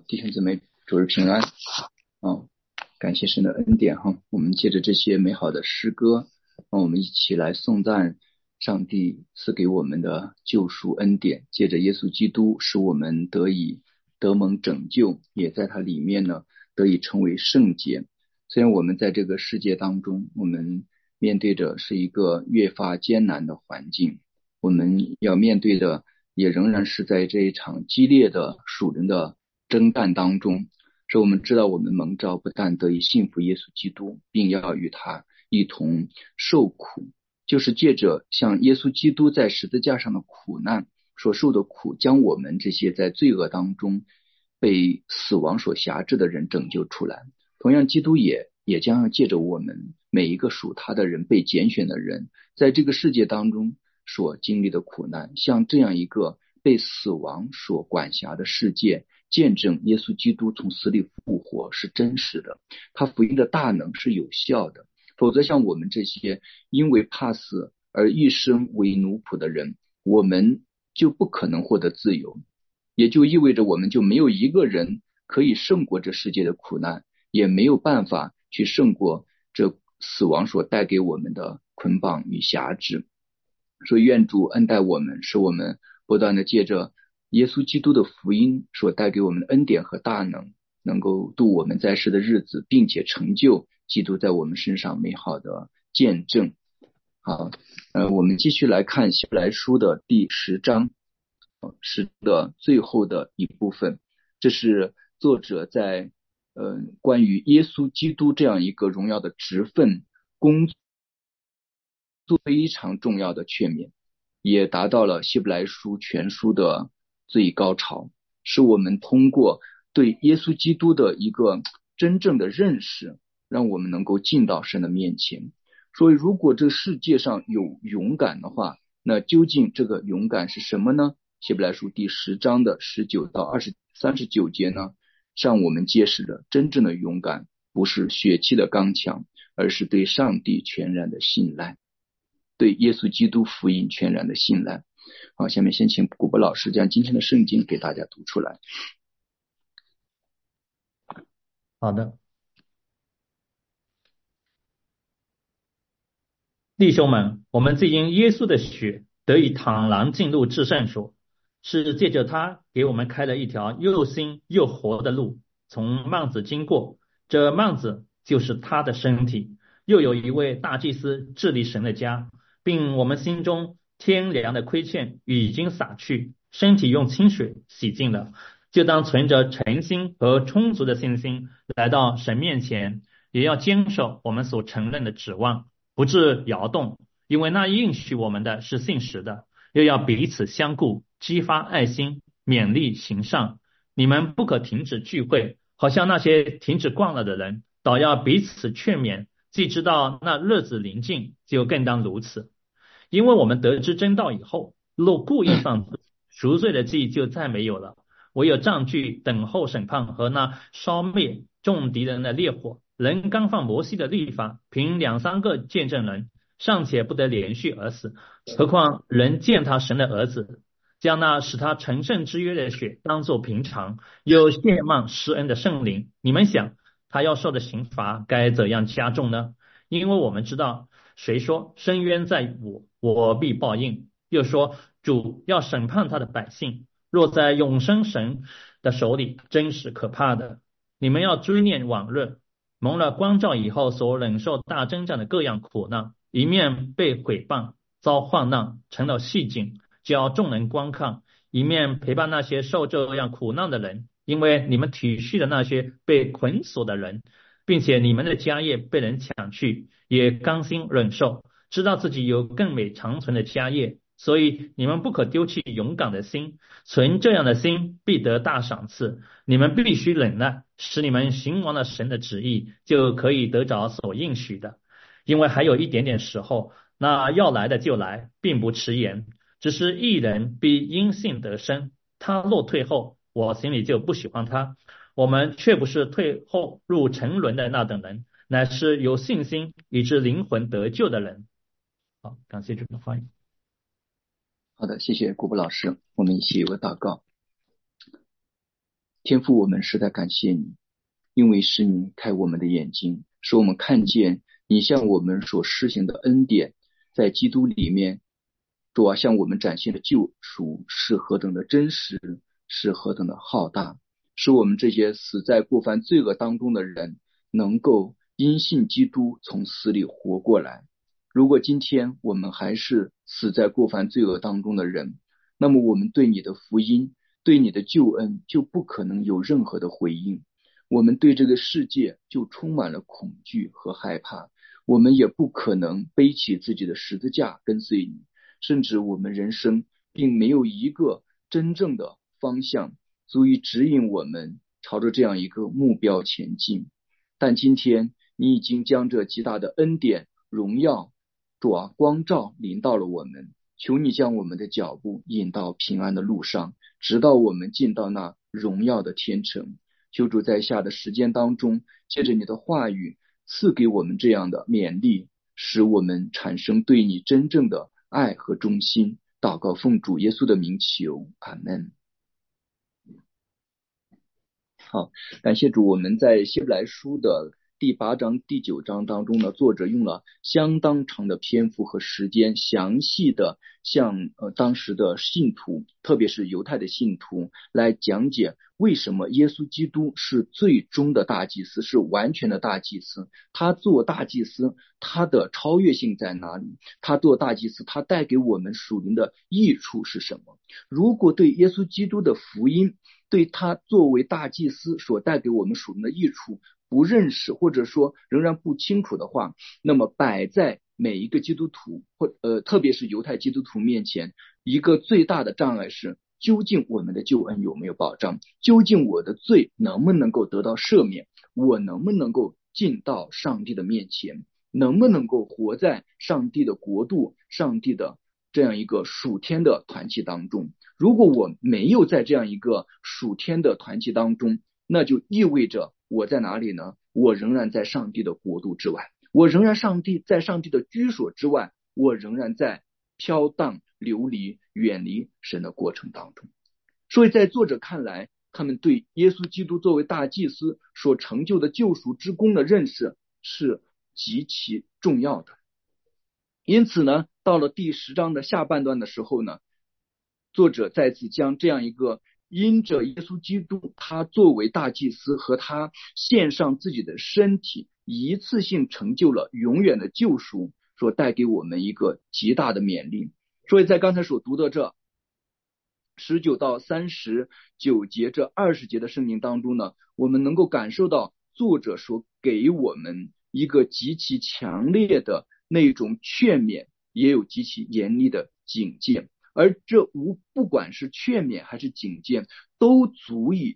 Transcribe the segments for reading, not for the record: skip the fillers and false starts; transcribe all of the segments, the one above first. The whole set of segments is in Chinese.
弟兄姊妹，主日平安。感谢神的恩典哈。我们借着这些美好的诗歌，让我们一起来颂赞上帝赐给我们的救赎恩典。借着耶稣基督，使我们得蒙拯救，也在他里面呢得以成为圣洁。虽然我们在这个世界当中，我们面对着是一个越发艰难的环境，我们要面对的也仍然是在这一场激烈的属灵的征战当中，使我们知道我们蒙召不但得以信服耶稣基督，并要与他一同受苦，就是借着像耶稣基督在十字架上的苦难所受的苦，将我们这些在罪恶当中被死亡所辖制的人拯救出来。同样，基督也将要借着我们每一个属他的人，被拣选的人，在这个世界当中所经历的苦难，像这样一个被死亡所管辖的世界，见证耶稣基督从死里复活是真实的，他福音的大能是有效的。否则像我们这些因为怕死而一生为奴仆的人，我们就不可能获得自由，也就意味着我们就没有一个人可以胜过这世界的苦难，也没有办法去胜过这死亡所带给我们的捆绑与辖制。所以愿主恩待我们，使我们不断的借着耶稣基督的福音所带给我们的恩典和大能，能够度我们在世的日子，并且成就基督在我们身上美好的见证。好，我们继续来看希伯来书的第10章，是的最后的一部分。这是作者在关于耶稣基督这样一个荣耀的职分工作非常重要的劝勉，也达到了希伯来书全书的最高潮，是我们通过对耶稣基督的一个真正的认识，让我们能够进到神的面前。所以如果这世界上有勇敢的话，那究竟这个勇敢是什么呢？希伯来书第10章的19到39节呢，向我们揭示了真正的勇敢不是血气的刚强，而是对上帝全然的信赖，对耶稣基督福音全然的信赖。好，下面先请古博老师将今天的圣经给大家读出来。 好的，弟兄们，我们既因耶稣的血得以坦然进入至圣所，是借着他给我们开了一条又新又活的路，从幔子经过，这幔子就是他的身体。又有一位大祭司治理神的家，并我们心中天良的亏欠已经洒去，身体用清水洗净了，就当存着诚心和充足的信心来到神面前，也要坚守我们所承认的指望，不致摇动，因为那应许我们的是信实的。又要彼此相顾，激发爱心，勉励行善。你们不可停止聚会，好像那些停止惯了的人，倒要彼此劝勉，既知道那日子临近，就更当如此。因为我们得知真道以后，若故意犯罪，赎罪的祭就再没有了，唯有杖锯等候审判和那烧灭众敌人的烈火。人刚犯摩西的律法，凭2、3个见证人，尚且不得连续而死，何况人践踏神的儿子，将那使他成圣之约的血当作平常，又亵慢施恩的圣灵，你们想他要受的刑罚该怎样加重呢？因为我们知道，谁说伸冤在我，我必报应，又说主要审判他的百姓，若在永生神的手里，真是可怕的。你们要追念往日蒙了光照以后所忍受大征战的各样苦难，一面被毁谤，遭患难，成了戏景，叫众人观看；一面陪伴那些受这样苦难的人，因为你们体恤的那些被捆锁的人，并且你们的家业被人抢去，也甘心忍受，知道自己有更美长存的家业。所以你们不可丢弃勇敢的心，存这样的心必得大赏赐。你们必须忍耐，使你们行完了神的旨意，就可以得着所应许的。因为还有一点点时候，那要来的就来，并不迟延。只是义人必因信得生，他若退后，我心里就不喜欢他。我们却不是退后入沉沦的那等人，乃是有信心以致灵魂得救的人。好，感谢主的话语。 好的，谢谢古博老师，我们一起有个祷告。 天父，我们实在感谢你，因为是你开我们的眼睛，使我们看见你向我们所施行的恩典，在基督里面，主啊，向我们展现的救赎是何等的真实，是何等的浩大，使我们这些死在过犯罪恶当中的人，能够因信基督从死里活过来。如果今天我们还是死在过犯罪恶当中的人，那么我们对你的福音，对你的救恩就不可能有任何的回应。我们对这个世界就充满了恐惧和害怕，我们也不可能背起自己的十字架跟随你，甚至我们人生并没有一个真正的方向足以指引我们朝着这样一个目标前进。但今天你已经将这极大的恩典、荣耀、主啊，光照临到了我们，求你将我们的脚步引到平安的路上，直到我们进到那荣耀的天城。求主在下的时间当中，借着你的话语赐给我们这样的勉励，使我们产生对你真正的爱和忠心。祷告奉主耶稣的名求，阿们。好，感谢主，我们在希伯来书的第8章、第9章当中呢，作者用了相当长的篇幅和时间，详细的向当时的信徒，特别是犹太的信徒来讲解为什么耶稣基督是最终的大祭司，是完全的大祭司。他做大祭司，他的超越性在哪里？他做大祭司，他带给我们属灵的益处是什么？如果对耶稣基督的福音，对他作为大祭司所带给我们属灵的益处不认识，或者说仍然不清楚的话，那么摆在每一个基督徒特别是犹太基督徒面前，一个最大的障碍是，究竟我们的救恩有没有保障？究竟我的罪能不能够得到赦免？我能不能够进到上帝的面前？能不能够活在上帝的国度、上帝的这样一个属天的团契当中？如果我没有在这样一个属天的团契当中，那就意味着我在哪里呢？我仍然在上帝的国度之外，我仍然在上帝的居所之外，我仍然在飘荡流离远离神的过程当中。所以在作者看来，他们对耶稣基督作为大祭司所成就的救赎之功的认识是极其重要的。因此呢，到了第10章的下半段的时候呢，作者再次将这样一个因着耶稣基督他作为大祭司和他献上自己的身体，一次性成就了永远的救赎，所带给我们一个极大的勉励。所以在刚才所读的这19到39节这20节的圣经当中呢，我们能够感受到作者所给我们一个极其强烈的那种劝勉，也有极其严厉的警戒。而这不管是劝勉还是警戒，都足以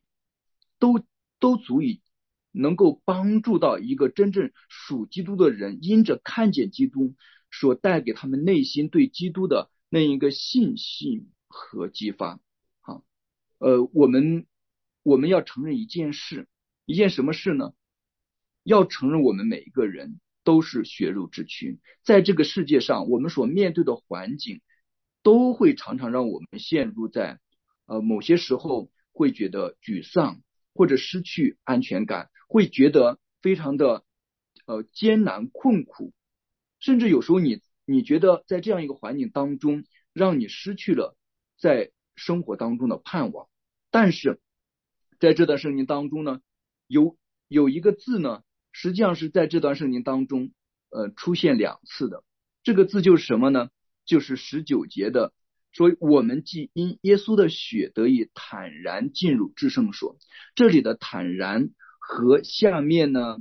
能够帮助到一个真正属基督的人，因着看见基督所带给他们内心对基督的那一个信心和激发。好，我们要承认一件事，一件什么事呢？要承认我们每一个人都是血肉之躯，在这个世界上，我们所面对的环境都会常常让我们陷入在某些时候会觉得沮丧，或者失去安全感，会觉得非常的艰难困苦，甚至有时候你觉得在这样一个环境当中，让你失去了在生活当中的盼望。但是在这段圣经当中呢，有一个字呢，实际上是在这段圣经当中出现2次的。这个字就是什么呢？就是19节的，所以我们既因耶稣的血得以坦然进入至圣所。这里的坦然和下面呢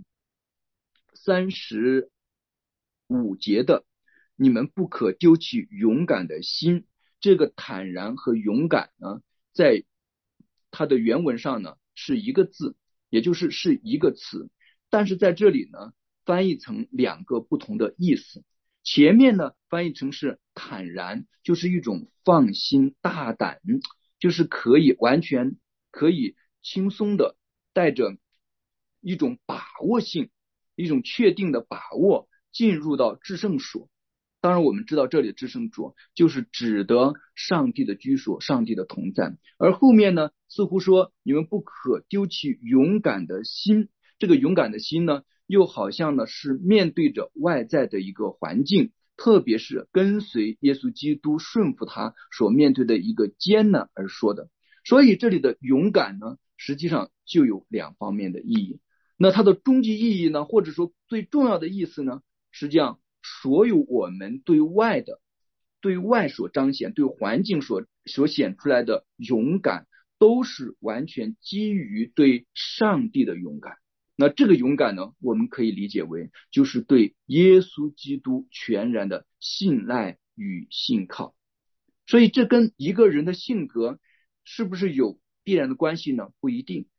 35节的你们不可丢弃勇敢的心，这个坦然和勇敢呢，在它的原文上呢是一个字，也就是一个词，但是在这里呢翻译成2个不同的意思。前面呢翻译成是坦然，就是一种放心大胆，就是完全可以轻松的带着一种把握性，一种确定的把握进入到至圣所。 当然我们知道这里的至圣所就是指的上帝的居所，上帝的同在。而后面呢似乎说你们不可丢弃勇敢的心，这个勇敢的心呢又好像呢是面对着外在的一个环境，特别是跟随耶稣基督顺服他所面对的一个艰难而说的。所以这里的勇敢呢实际上就有两方面的意义。那它的终极意义呢，或者说最重要的意思呢，实际上所有我们对外所彰显，对环境所显出来的勇敢，都是完全基于对上帝的勇敢。那这个勇敢呢，我们可以理解为就是对耶稣基督全然的信赖与信靠。所以这跟一个人的性格是不是有必然的关系呢？不一定。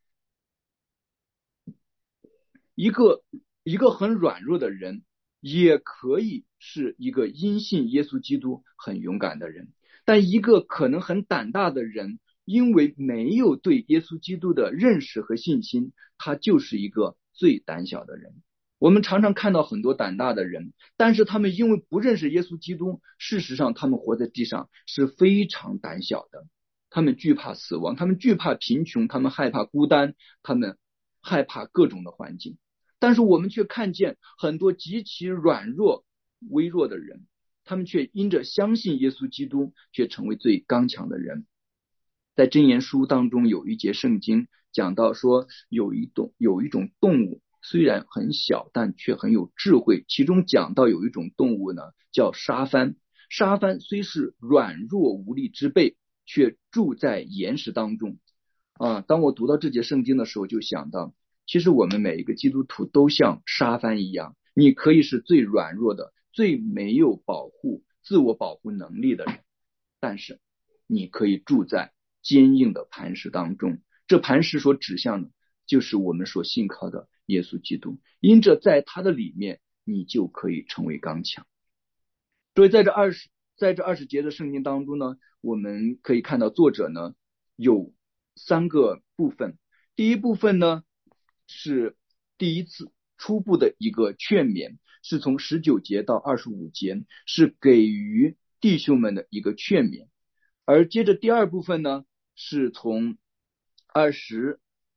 一个很软弱的人也可以是一个因信耶稣基督很勇敢的人，但一个可能很胆大的人，因为没有对耶稣基督的认识和信心，他就是一个最胆小的人。我们常常看到很多胆大的人，但是他们因为不认识耶稣基督，事实上他们活在地上是非常胆小的。他们惧怕死亡，他们惧怕贫穷，他们害怕孤单，他们害怕各种的环境。但是我们却看见很多极其软弱微弱的人，他们却因着相信耶稣基督，却成为最刚强的人。在箴言书当中有一节圣经讲到说，有一种动物虽然很小，但却很有智慧。其中讲到有一种动物呢，叫沙番。沙番虽是软弱无力之辈，却住在岩石当中。当我读到这节圣经的时候，就想到其实我们每一个基督徒都像沙番一样，你可以是最软弱的，最没有自我保护能力的人，但是你可以住在坚硬的磐石当中。这磐石所指向的就是我们所信靠的耶稣基督，因着在他的里面，你就可以成为刚强。所以在这20节的圣经当中呢，我们可以看到作者呢有3个部分。第一部分呢是第一次初步的一个劝勉，是从19节到25节，是给予弟兄们的一个劝勉。而接着第二部分呢是从26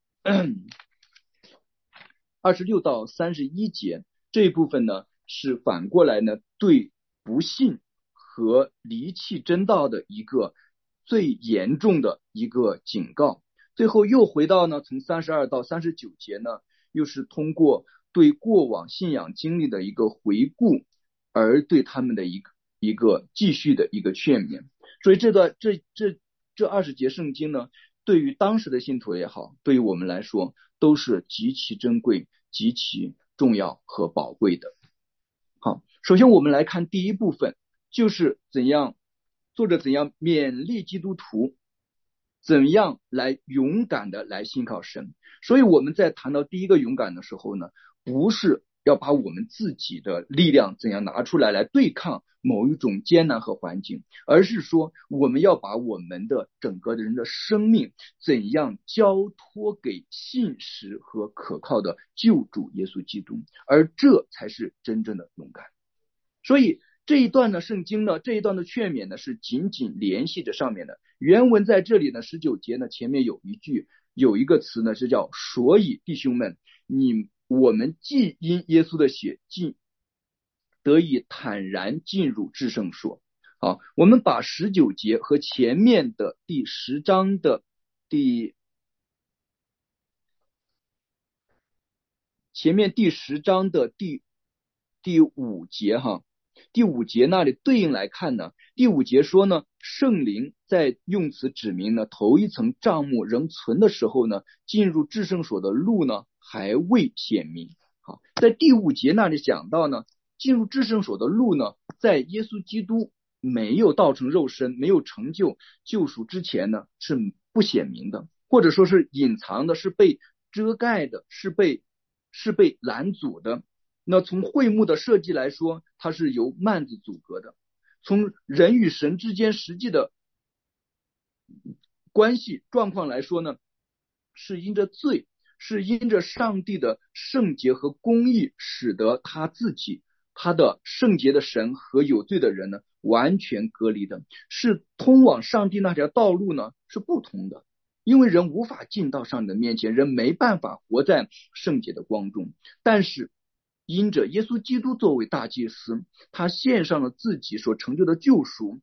到31节，这一部分呢是反过来呢对不信和离弃真道的一个最严重的一个警告。最后又回到呢从32到39节呢，又是通过对过往信仰经历的一个回顾，而对他们的一个继续的一个劝勉。所以这20节圣经呢，对于当时的信徒也好，对于我们来说都是极其珍贵、极其重要和宝贵的。好，首先我们来看第一部分，就是作者怎样勉励基督徒，怎样来勇敢的来信靠神。所以我们在谈到第一个勇敢的时候呢，不是要把我们自己的力量怎样拿出来对抗某一种艰难和环境，而是说我们要把我们的整个人的生命怎样交托给信实和可靠的救主耶稣基督，而这才是真正的勇敢。所以这一段的圣经呢，这一段的劝勉呢，是紧紧联系着上面的。原文在这里呢19节呢前面有一个词呢是叫所以弟兄们，我们既因耶稣的血得以坦然进入至圣所。好，我们把19节和前面的第10章的第5节第5节那里对应来看呢，第5节说呢，圣灵在用词指明呢，头一层帐幕仍存的时候呢，进入至圣所的路呢还未显明。好，在第5节那里讲到呢，进入至圣所的路呢，在耶稣基督没有道成肉身，没有成就救赎之前呢，是不显明的，或者说是隐藏的，是被遮盖的，是被拦阻的。那从会幕的设计来说，它是由幔子阻隔的。从人与神之间实际的关系状况来说呢，是因着罪，是因着上帝的圣洁和公义，使得他自己他的圣洁的神和有罪的人呢完全隔离的，是通往上帝那条道路呢是不同的。因为人无法进到上帝的面前，人没办法活在圣洁的光中，但是因着耶稣基督作为大祭司，他献上了自己所成就的救赎，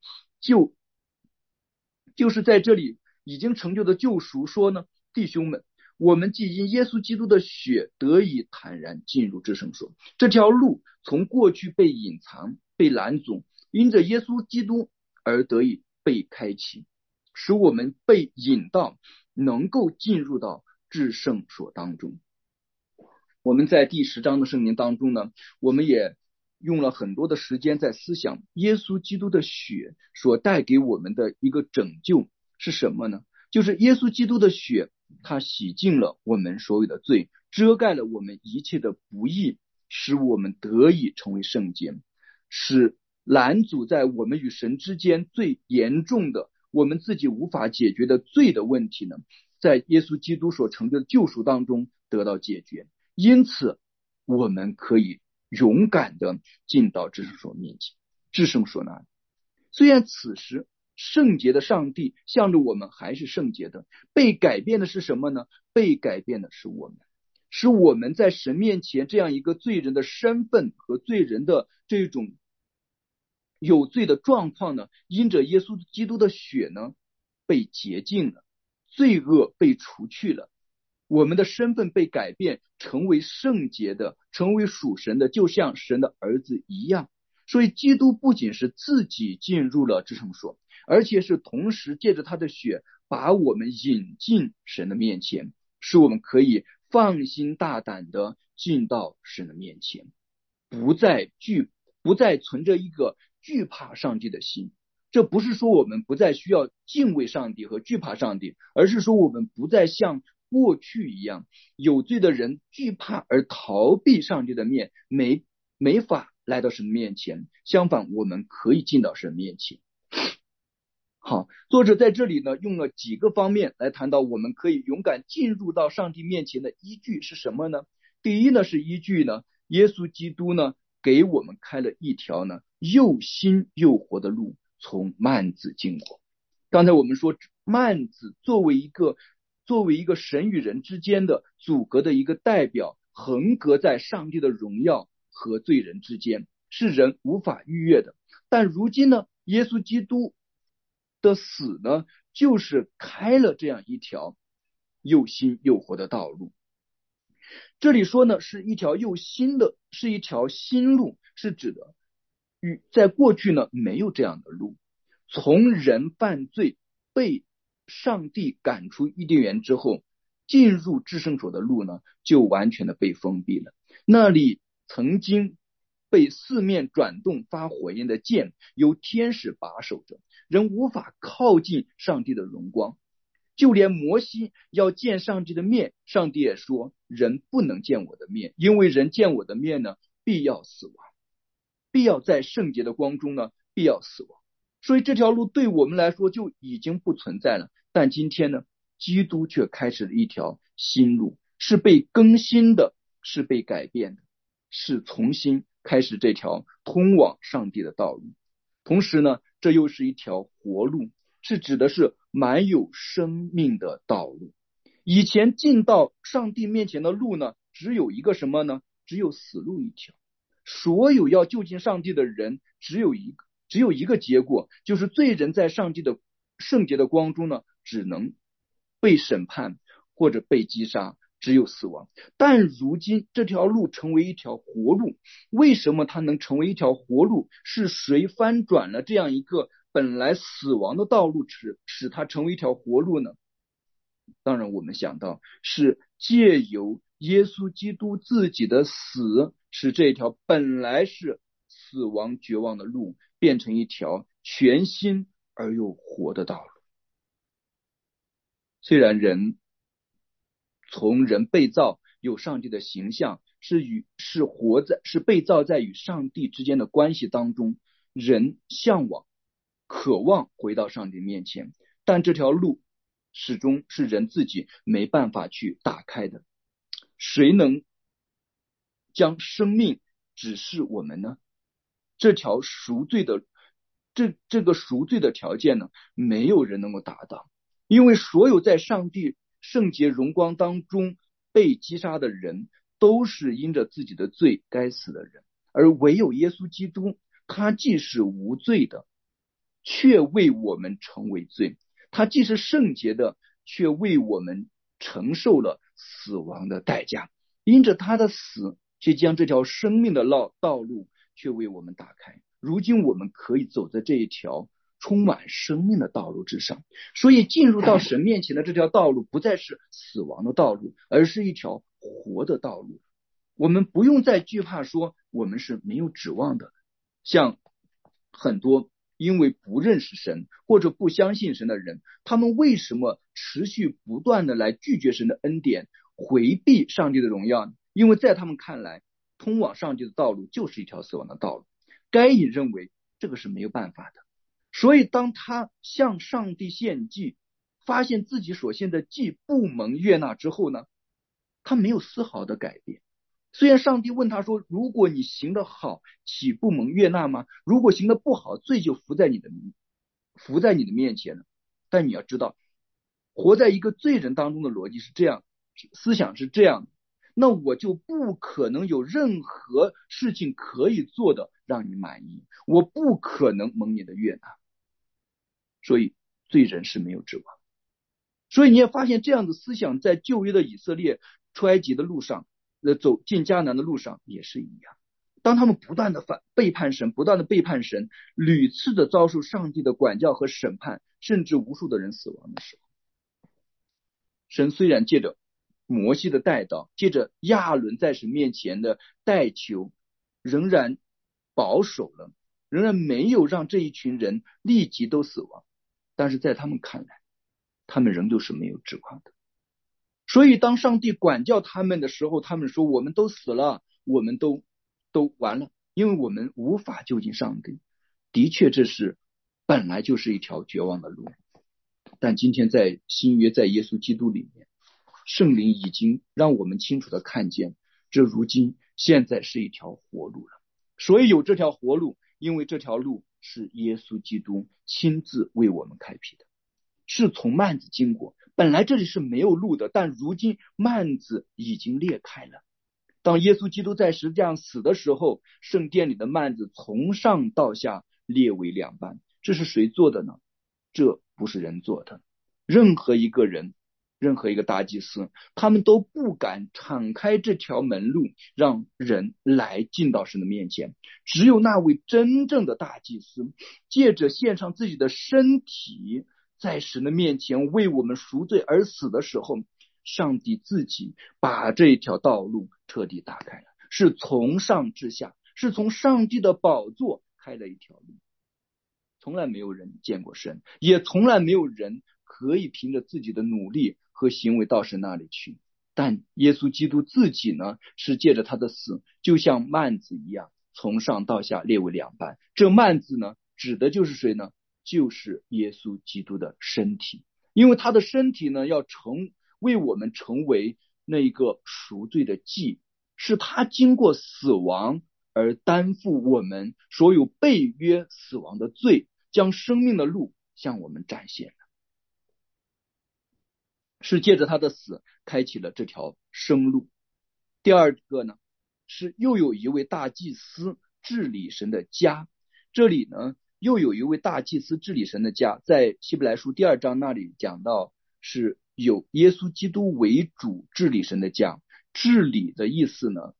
就是在这里已经成就的救赎说呢，弟兄们，我们既因耶稣基督的血得以坦然进入至圣所，这条路从过去被隐藏被拦阻，因着耶稣基督而得以被开启，使我们被引到能够进入到至圣所当中。我们在第10章的圣经当中呢，我们也用了很多的时间在思想耶稣基督的血所带给我们的一个拯救是什么呢？就是耶稣基督的血，它洗净了我们所有的罪，遮盖了我们一切的不义，使我们得以成为圣洁，使拦阻在我们与神之间最严重的我们自己无法解决的罪的问题呢，在耶稣基督所成就的救赎当中得到解决。因此我们可以勇敢的进到至圣所面前，至圣所那里。虽然此时圣洁的上帝向着我们还是圣洁的，被改变的是什么呢？被改变的是我们，使我们在神面前这样一个罪人的身份和罪人的这种有罪的状况呢，因着耶稣基督的血呢被洁净了，罪恶被除去了，我们的身份被改变，成为圣洁的，成为属神的，就像神的儿子一样。所以基督不仅是自己进入了至圣所，而且是同时借着他的血把我们引进神的面前，使我们可以放心大胆的进到神的面前，不再存着一个惧怕上帝的心。这不是说我们不再需要敬畏上帝和惧怕上帝，而是说我们不再像过去一样，有罪的人惧怕而逃避上帝的面，没法来到神面前。相反，我们可以进到神面前。好，作者在这里呢用了几个方面来谈到我们可以勇敢进入到上帝面前的依据是什么呢？第一呢是依据呢，耶稣基督呢给我们开了一条呢又新又活的路，从幔子经过。刚才我们说幔子作为一个神与人之间的阻隔的一个代表，横隔在上帝的荣耀和罪人之间，是人无法逾越的。但如今呢，耶稣基督的死呢，就是开了这样一条又新又活的道路。这里说呢，是一条新路，是指的在过去呢没有这样的路。从人犯罪被上帝赶出伊甸园之后，进入至圣所的路呢就完全的被封闭了。那里曾经被四面转动发火焰的剑由天使把守着，人无法靠近上帝的荣光。就连摩西要见上帝的面，上帝也说人不能见我的面，因为人见我的面呢必要死亡，必要在圣洁的光中呢必要死亡。所以这条路对我们来说就已经不存在了。但今天呢，基督却开始了一条新路，是被更新的，是被改变的，是重新开始这条通往上帝的道路。同时呢，这又是一条活路，是指的是满有生命的道路。以前进到上帝面前的路呢，只有一个什么呢？只有死路一条。所有要就近上帝的人只有一个结果，就是罪人在上帝的圣洁的光中呢，只能被审判或者被击杀，只有死亡。但如今这条路成为一条活路。为什么它能成为一条活路？是谁翻转了这样一个本来死亡的道路，使它成为一条活路呢？当然我们想到是借由耶稣基督自己的死，使这条本来是死亡绝望的路变成一条全新而又活的道路。虽然从人被造有上帝的形象，是被造在与上帝之间的关系当中，人向往渴望回到上帝面前，但这条路始终是人自己没办法去打开的。谁能将生命指示我们呢？ 这条赎罪的这个赎罪的条件呢，没有人能够达到，因为所有在上帝圣洁荣光当中被击杀的人，都是因着自己的罪该死的人，而唯有耶稣基督，他既是无罪的，却为我们成为罪；他既是圣洁的，却为我们承受了死亡的代价。因着他的死，却将这条生命的道路却为我们打开。如今我们可以走在这一条充满生命的道路之上，所以进入到神面前的这条道路不再是死亡的道路，而是一条活的道路。我们不用再惧怕说我们是没有指望的，像很多因为不认识神或者不相信神的人，他们为什么持续不断的来拒绝神的恩典，回避上帝的荣耀？因为在他们看来，通往上帝的道路就是一条死亡的道路。该隐认为这个是没有办法的，所以当他向上帝献祭，发现自己所献的祭不蒙悦纳之后呢，他没有丝毫的改变。虽然上帝问他说，如果你行得好，岂不蒙悦纳吗？如果行得不好，罪就伏在你的面前了。但你要知道，活在一个罪人当中的逻辑是这样，思想是这样的，那我就不可能有任何事情可以做的让你满意，我不可能蒙你的悦纳，所以罪人是没有指望。所以你也发现这样的思想在旧约的以色列出埃及的路上，走进迦南的路上也是一样。当他们不断的背叛神，屡次的遭受上帝的管教和审判，甚至无数的人死亡的时候，神虽然借着摩西的代祷，借着亚伦在神面前的代求，仍然保守了，仍然没有让这一群人立即都死亡，但是在他们看来，他们仍旧是没有指望的。所以当上帝管教他们的时候，他们说我们都死了，我们都完了，因为我们无法就近上帝。的确这是本来就是一条绝望的路，但今天在新约，在耶稣基督里面，圣灵已经让我们清楚的看见，这如今现在是一条活路了。所以有这条活路，因为这条路是耶稣基督亲自为我们开辟的，是从幔子经过，本来这里是没有路的，但如今幔子已经裂开了。当耶稣基督在十字架上死的时候，圣殿里的幔子从上到下裂为两半。这是谁做的呢？这不是人做的。任何一个人，任何一个大祭司，他们都不敢敞开这条门路让人来进到神的面前。只有那位真正的大祭司，借着献上自己的身体，在神的面前为我们赎罪而死的时候，上帝自己把这条道路彻底打开了，是从上至下，是从上帝的宝座开了一条路。从来没有人见过神，也从来没有人可以凭着自己的努力和行为到神那里去。但耶稣基督自己呢，是借着他的死，就像幔子一样，从上到下裂为两半。这幔子呢，指的就是谁呢？就是耶稣基督的身体，因为他的身体呢，要为我们成为那一个赎罪的祭，是他经过死亡而担负我们所有被约死亡的罪，将生命的路向我们展现了。是借着他的死开启了这条生路。第二个呢，是又有一位大祭司治理神的家。这里呢，又有一位大祭司治理神的家，在希伯来书第2章那里讲到，是有耶稣基督为主治理神的家。治理的意思呢，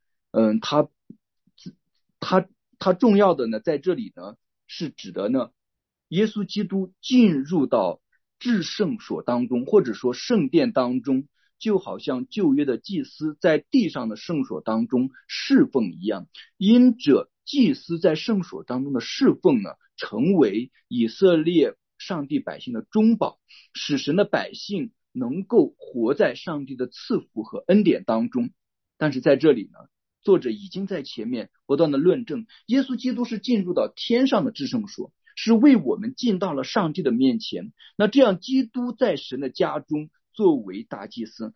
他重要的呢，在这里呢，是指的呢，耶稣基督进入到至圣所当中，或者说圣殿当中，就好像旧约的祭司在地上的圣所当中侍奉一样。因着祭司在圣所当中的侍奉呢，成为以色列上帝百姓的中保，使神的百姓能够活在上帝的赐福和恩典当中。但是在这里呢，作者已经在前面不断的论证，耶稣基督是进入到天上的至圣所，是为我们进到了上帝的面前。那这样基督在神的家中作为大祭司，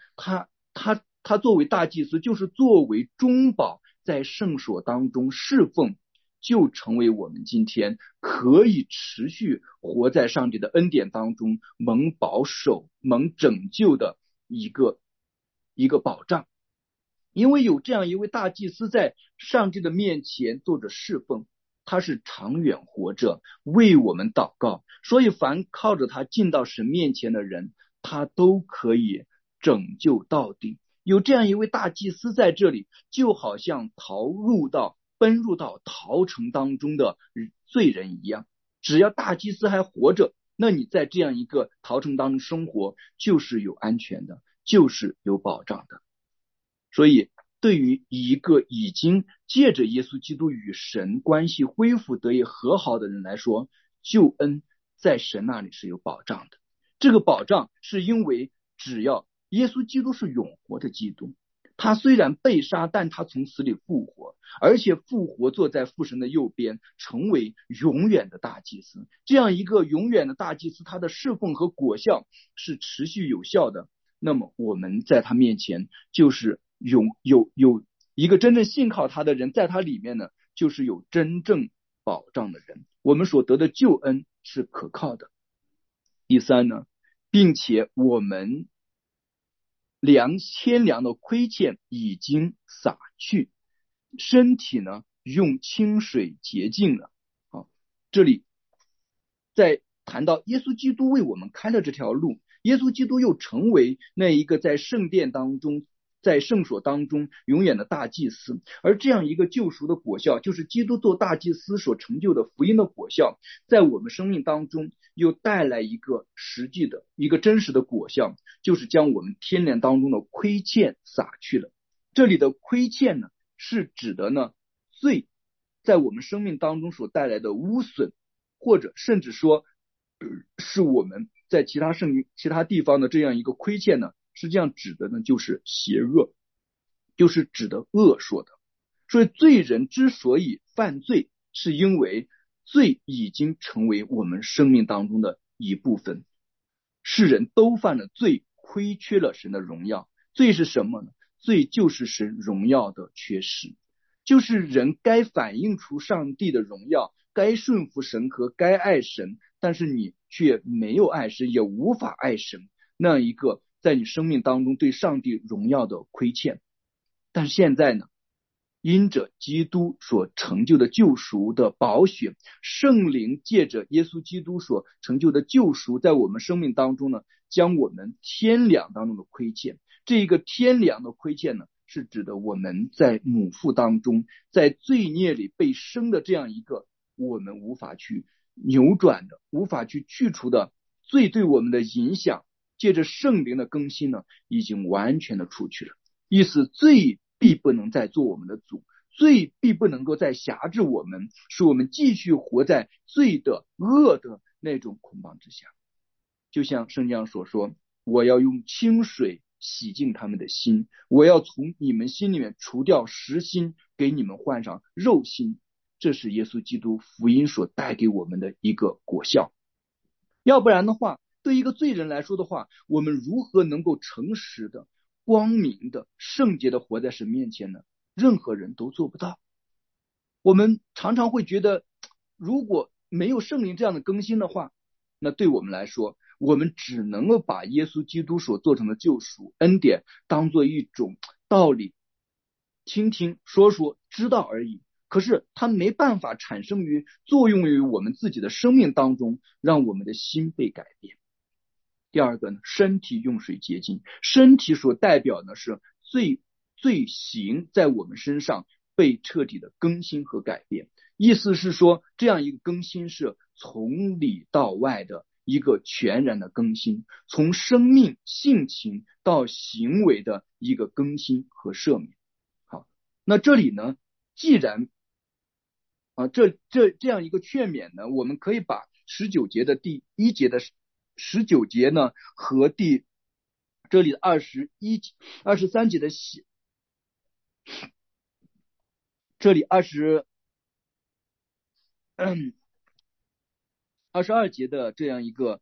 他作为大祭司，就是作为中保在圣所当中侍奉， 就成为我们今天可以持续活在上帝的恩典当中，蒙保守、蒙拯救的一个保障。因为有这样一位大祭司在上帝的面前做着侍奉，他是长远活着，为我们祷告，所以凡靠着他进到神面前的人，他都可以拯救到底。有这样一位大祭司在这里，就好像奔入到逃城当中的罪人一样。只要大祭司还活着，那你在这样一个逃城当中生活，就是有安全的，就是有保障的。所以对于一个已经借着耶稣基督与神关系恢复得以和好的人来说，救恩在神那里是有保障的。这个保障是因为只要耶稣基督是永活的基督，他虽然被杀，但他从死里复活，而且复活坐在父神的右边，成为永远的大祭司。这样一个永远的大祭司，他的侍奉和果效是持续有效的。那么我们在他面前就是有一个真正信靠他的人，在他里面呢，就是有真正保障的人。我们所得的救恩是可靠的。第三呢，并且我们千粮的亏欠已经洒去，身体呢用清水洁净了。这里在谈到耶稣基督为我们开了这条路，耶稣基督又成为那一个在圣殿当中，在圣所当中永远的大祭司。而这样一个救赎的果效，就是基督做大祭司所成就的福音的果效，在我们生命当中又带来一个实际的一个真实的果效，就是将我们天良当中的亏欠洒去了。这里的亏欠呢，是指的呢罪在我们生命当中所带来的污损，或者甚至说是我们在其他地方的这样一个亏欠呢，实际上指的呢就是邪恶，就是指的恶说的。所以罪人之所以犯罪，是因为罪已经成为我们生命当中的一部分。世人都犯了罪，亏缺了神的荣耀。罪是什么呢？罪就是神荣耀的缺失，就是人该反映出上帝的荣耀，该顺服神和该爱神，但是你却没有爱神，也无法爱神，那一个在你生命当中对上帝荣耀的亏欠。但是现在呢，因着基督所成就的救赎的宝血，圣灵借着耶稣基督所成就的救赎，在我们生命当中呢，将我们天良当中的亏欠，这一个天良的亏欠呢，是指的我们在母腹当中，在罪孽里被生的这样一个我们无法去扭转的、无法去去除的罪对我们的影响，借着圣灵的更新呢，已经完全的除去了。意思，罪必不能再做我们的主，罪必不能够再辖制我们，使我们继续活在罪的恶的那种捆绑之下。就像圣经上所说，我要用清水洗净他们的心，我要从你们心里面除掉实心，给你们换上肉心。这是耶稣基督福音所带给我们的一个果效。要不然的话，对一个罪人来说的话，我们如何能够诚实的、光明的、圣洁的活在神面前呢？任何人都做不到。我们常常会觉得，如果没有圣灵这样的更新的话，那对我们来说，我们只能够把耶稣基督所做成的救赎恩典当做一种道理，听听说说知道而已。可是它没办法作用于我们自己的生命当中，让我们的心被改变。第二个呢，身体用水洁净，身体所代表的是罪行在我们身上被彻底的更新和改变。意思是说，这样一个更新是从里到外的一个全然的更新，从生命性情到行为的一个更新和赦免。好，那这里呢，既然这样一个劝勉呢，我们可以把19节的第1节的19节呢和这里的23节的这里22节的这样一个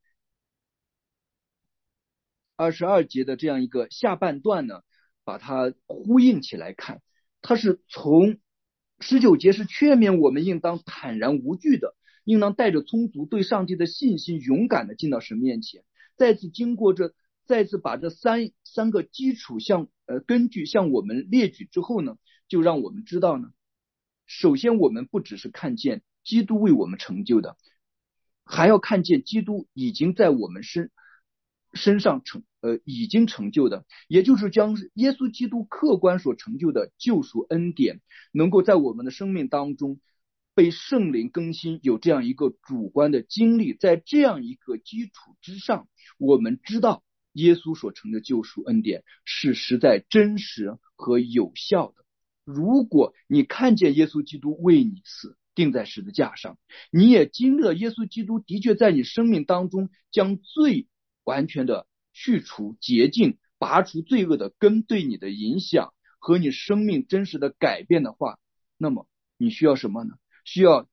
下半段呢，把它呼应起来看，它是从 19节是劝勉我们应当坦然无惧的，应当带着充足对上帝的信心，勇敢的进到神面前。再次把这三个基础根据向我们列举之后呢，就让我们知道呢，首先我们不只是看见基督为我们成就的，还要看见基督已经在我们身上已经成就的，也就是将耶稣基督客观所成就的救赎恩典，能够在我们的生命当中被圣灵更新，有这样一个主观的经历。在这样一个基础之上，我们知道耶稣所成的救赎恩典是实在真实和有效的。如果你看见耶稣基督为你死，钉在十字架上，你也经历了耶稣基督的确在你生命当中将罪完全的去除洁净，拔除罪恶的根对你的影响和你生命真实的改变的话，那么你需要什么呢？需要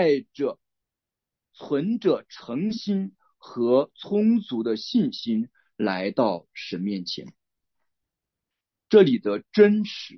存着诚心和充足的信心来到神面前。这里的真实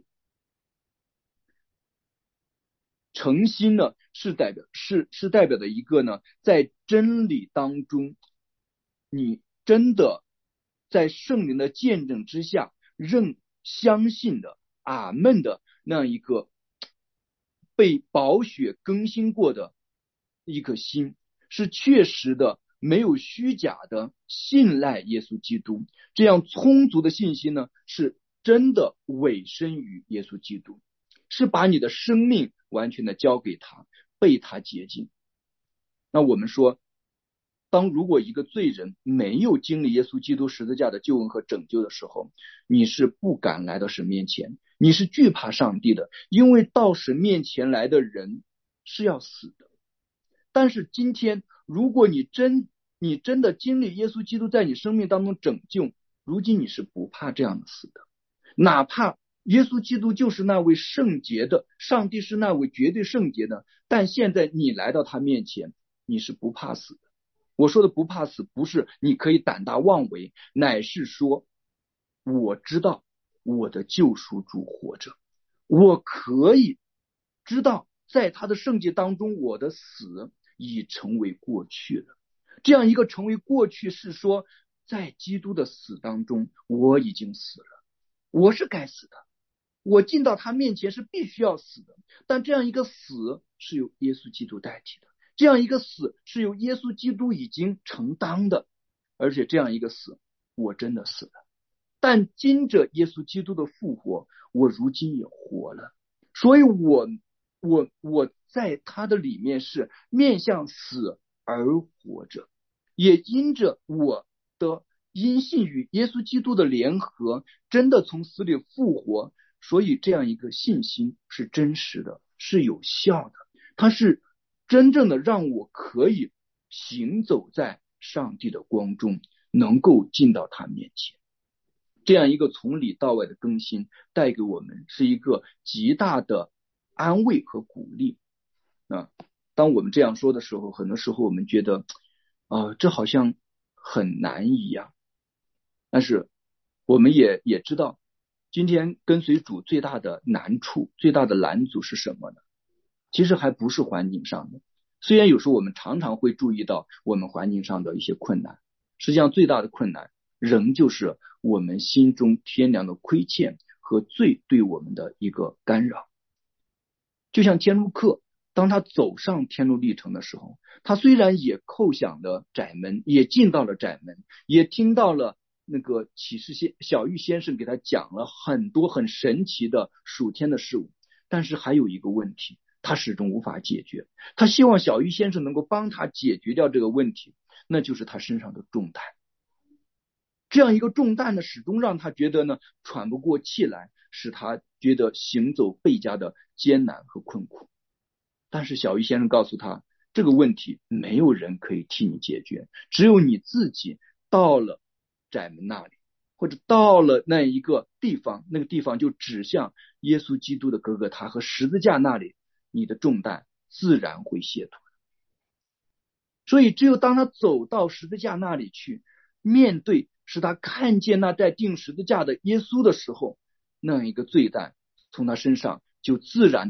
诚心呢，是代表的一个呢，在真理当中，你真的在圣灵的见证之下，相信的阿们的那样一个被宝血更新过的一颗心，是确实的，没有虚假的信赖耶稣基督。这样充足的信心呢，是真的委身于耶稣基督，是把你的生命完全的交给他，被他洁净。那我们说，如果一个罪人没有经历耶稣基督十字架的救恩和拯救的时候，你是不敢来到神面前，你是惧怕上帝的，因为到神面前来的人是要死的。但是今天，如果你真的经历耶稣基督在你生命当中拯救，如今你是不怕这样的死的。哪怕耶稣基督就是那位圣洁的，上帝是那位绝对圣洁的，但现在你来到他面前，你是不怕死的。我说的不怕死，不是你可以胆大妄为，乃是说我知道我的救赎主活着，我可以知道在他的圣洁当中，我的死已成为过去了。这样一个成为过去，是说在基督的死当中，我已经死了，我是该死的，我进到他面前是必须要死的，但这样一个死是由耶稣基督代替的，这样一个死是由耶稣基督已经承担的，而且这样一个死我真的死了，但经着耶稣基督的复活，我如今也活了，所以我在他的里面是面向死而活着，也因着我的因信与耶稣基督的联合，真的从死里复活，所以这样一个信心是真实的，是有效的，它是真正的让我可以行走在上帝的光中，能够进到他面前。这样一个从里到外的更新带给我们是一个极大的安慰和鼓励。当我们这样说的时候，很多时候我们觉得这好像很难一样，但是我们也知道，今天跟随主最大的难处，最大的拦阻是什么呢？其实还不是环境上的，虽然有时候我们常常会注意到我们环境上的一些困难，实际上最大的困难仍旧是我们心中天良的亏欠和罪对我们的一个干扰。就像天路客，当他走上天路历程的时候，他虽然也叩响了窄门，也进到了窄门，也听到了那个小玉先生给他讲了很多很神奇的属天的事物，但是还有一个问题他始终无法解决，他希望小玉先生能够帮他解决掉这个问题，那就是他身上的重担。这样一个重担呢，始终让他觉得呢喘不过气来，使他觉得行走倍加的艰难和困苦。但是小玉先生告诉他，这个问题没有人可以替你解决，只有你自己到了窄门那里，或者到了那一个地方，那个地方就指向耶稣基督的哥哥他和十字架那里，你的重担自然会卸脱。所以只有当他走到十字架那里去，面对使他看见那在钉十字架的耶稣的时候，那一个罪担从他身上就自然的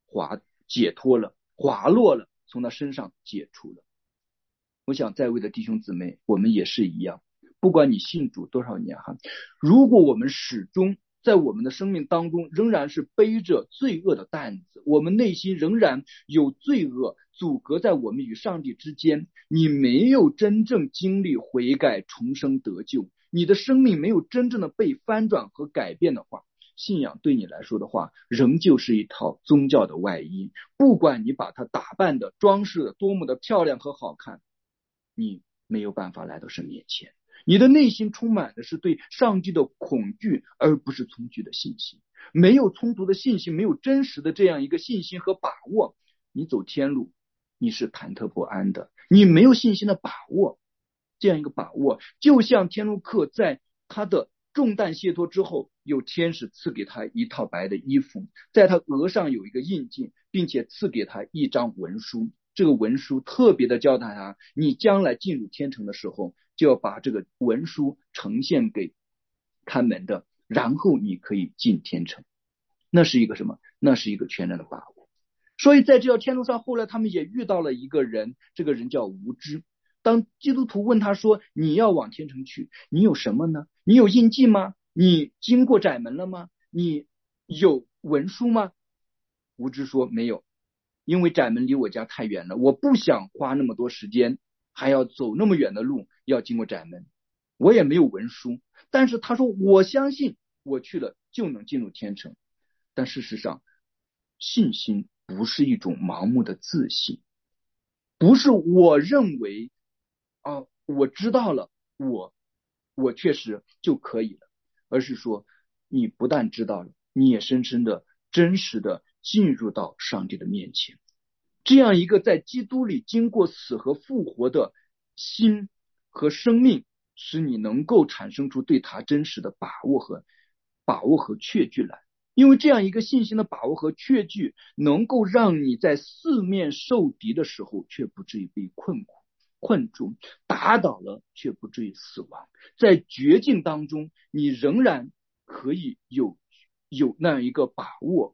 解脱了，滑落了，从他身上解除了。我想在位的弟兄姊妹，我们也是一样，不管你信主多少年哈，如果我们始终在我们的生命当中仍然是背着罪恶的担子，我们内心仍然有罪恶阻隔在我们与上帝之间，你没有真正经历悔改重生得救，你的生命没有真正的被翻转和改变的话，信仰对你来说的话仍旧是一套宗教的外衣，不管你把它打扮的装饰的多么的漂亮和好看，你没有办法来到神面前，你的内心充满的是对上帝的恐惧，而不是充足的信心。没有充足的信心，没有真实的这样一个信心和把握，你走天路你是忐忑不安的，你没有信心的把握。这样一个把握，就像天路客在他的重担卸脱之后，有天使赐给他一套白的衣服，在他额上有一个印记，并且赐给他一张文书。这个文书特别的教导他，你将来进入天城的时候，就要把这个文书呈现给看门的，然后你可以进天城。那是一个什么？那是一个全然的把握。所以在这条天路上，后来他们也遇到了一个人，这个人叫无知。当基督徒问他说，你要往天城去，你有什么呢？你有印记吗？你经过窄门了吗？你有文书吗？无知说没有，因为窄门离我家太远了，我不想花那么多时间，还要走那么远的路，要经过窄门，我也没有文书。但是他说我相信我去了就能进入天城。但事实上，信心不是一种盲目的自信，不是我认为我知道了，我确实就可以了，而是说你不但知道了，你也深深的真实的进入到上帝的面前。这样一个在基督里经过死和复活的心和生命，使你能够产生出对他真实的把握和确据来。因为这样一个信心的把握和确据，能够让你在四面受敌的时候，却不至于被困住，打倒了却不至于死亡。在绝境当中，你仍然可以有那样一个把握，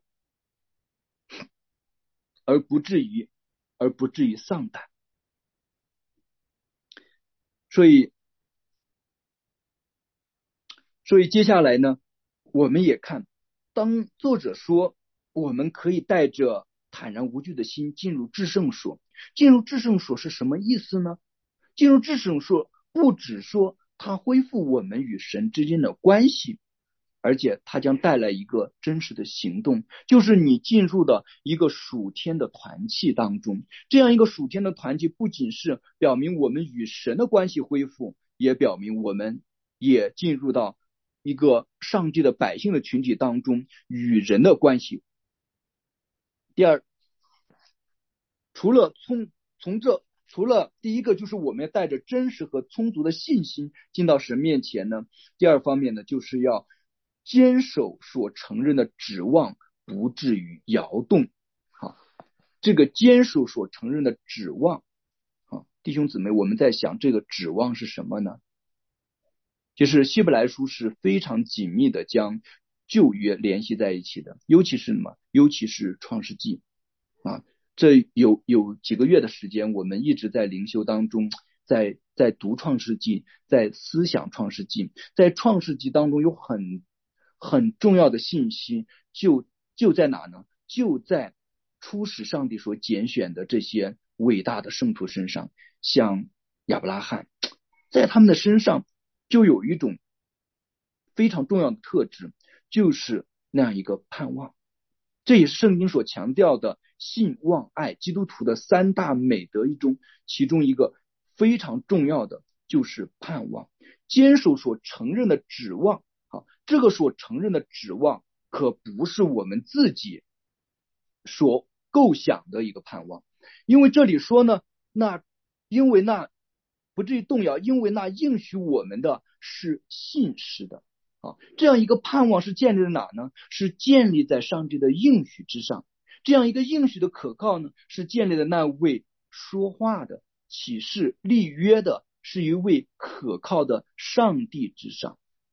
而不至于丧胆。所以接下来呢，我们也看，当作者说我们可以带着坦然无惧的心进入至圣所，进入至圣所是什么意思呢？进入至圣所不只说它恢复我们与神之间的关系，而且它将带来一个真实的行动，就是你进入的一个属天的团契当中。这样一个属天的团契不仅是表明我们与神的关系恢复，也表明我们也进入到一个上帝的百姓的群体当中与人的关系。第二，除了第一个就是我们要带着真实和充足的信心进到神面前呢，第二方面呢，就是要坚守所承认的指望，不至于摇动。好，这个坚守所承认的指望，弟兄姊妹，我们在想这个指望是什么呢？就是希伯来书是非常紧密的将旧约联系在一起的，尤其是什么？尤其是创世纪这有几个月的时间，我们一直在灵修当中，在读创世纪，在思想创世纪，在创世纪当中有很重要的信息，就在哪呢？就在初始上帝所拣选的这些伟大的圣徒身上，像亚伯拉罕，在他们的身上就有一种非常重要的特质，就是那样一个盼望。这也是圣经所强调的信望爱基督徒的三大美德其中一个非常重要的就是盼望，坚守所承认的指望。这个所承认的指望可不是我们自己所构想的一个盼望，因为这里说呢，因为那不至于动摇，因为那应许我们的是信实的。这样一个盼望是建立在哪呢？是建立在上帝的应许之上。这样一个应许的可靠呢，是建立在那位说话的、启示立约的，是一位可靠的上帝之上。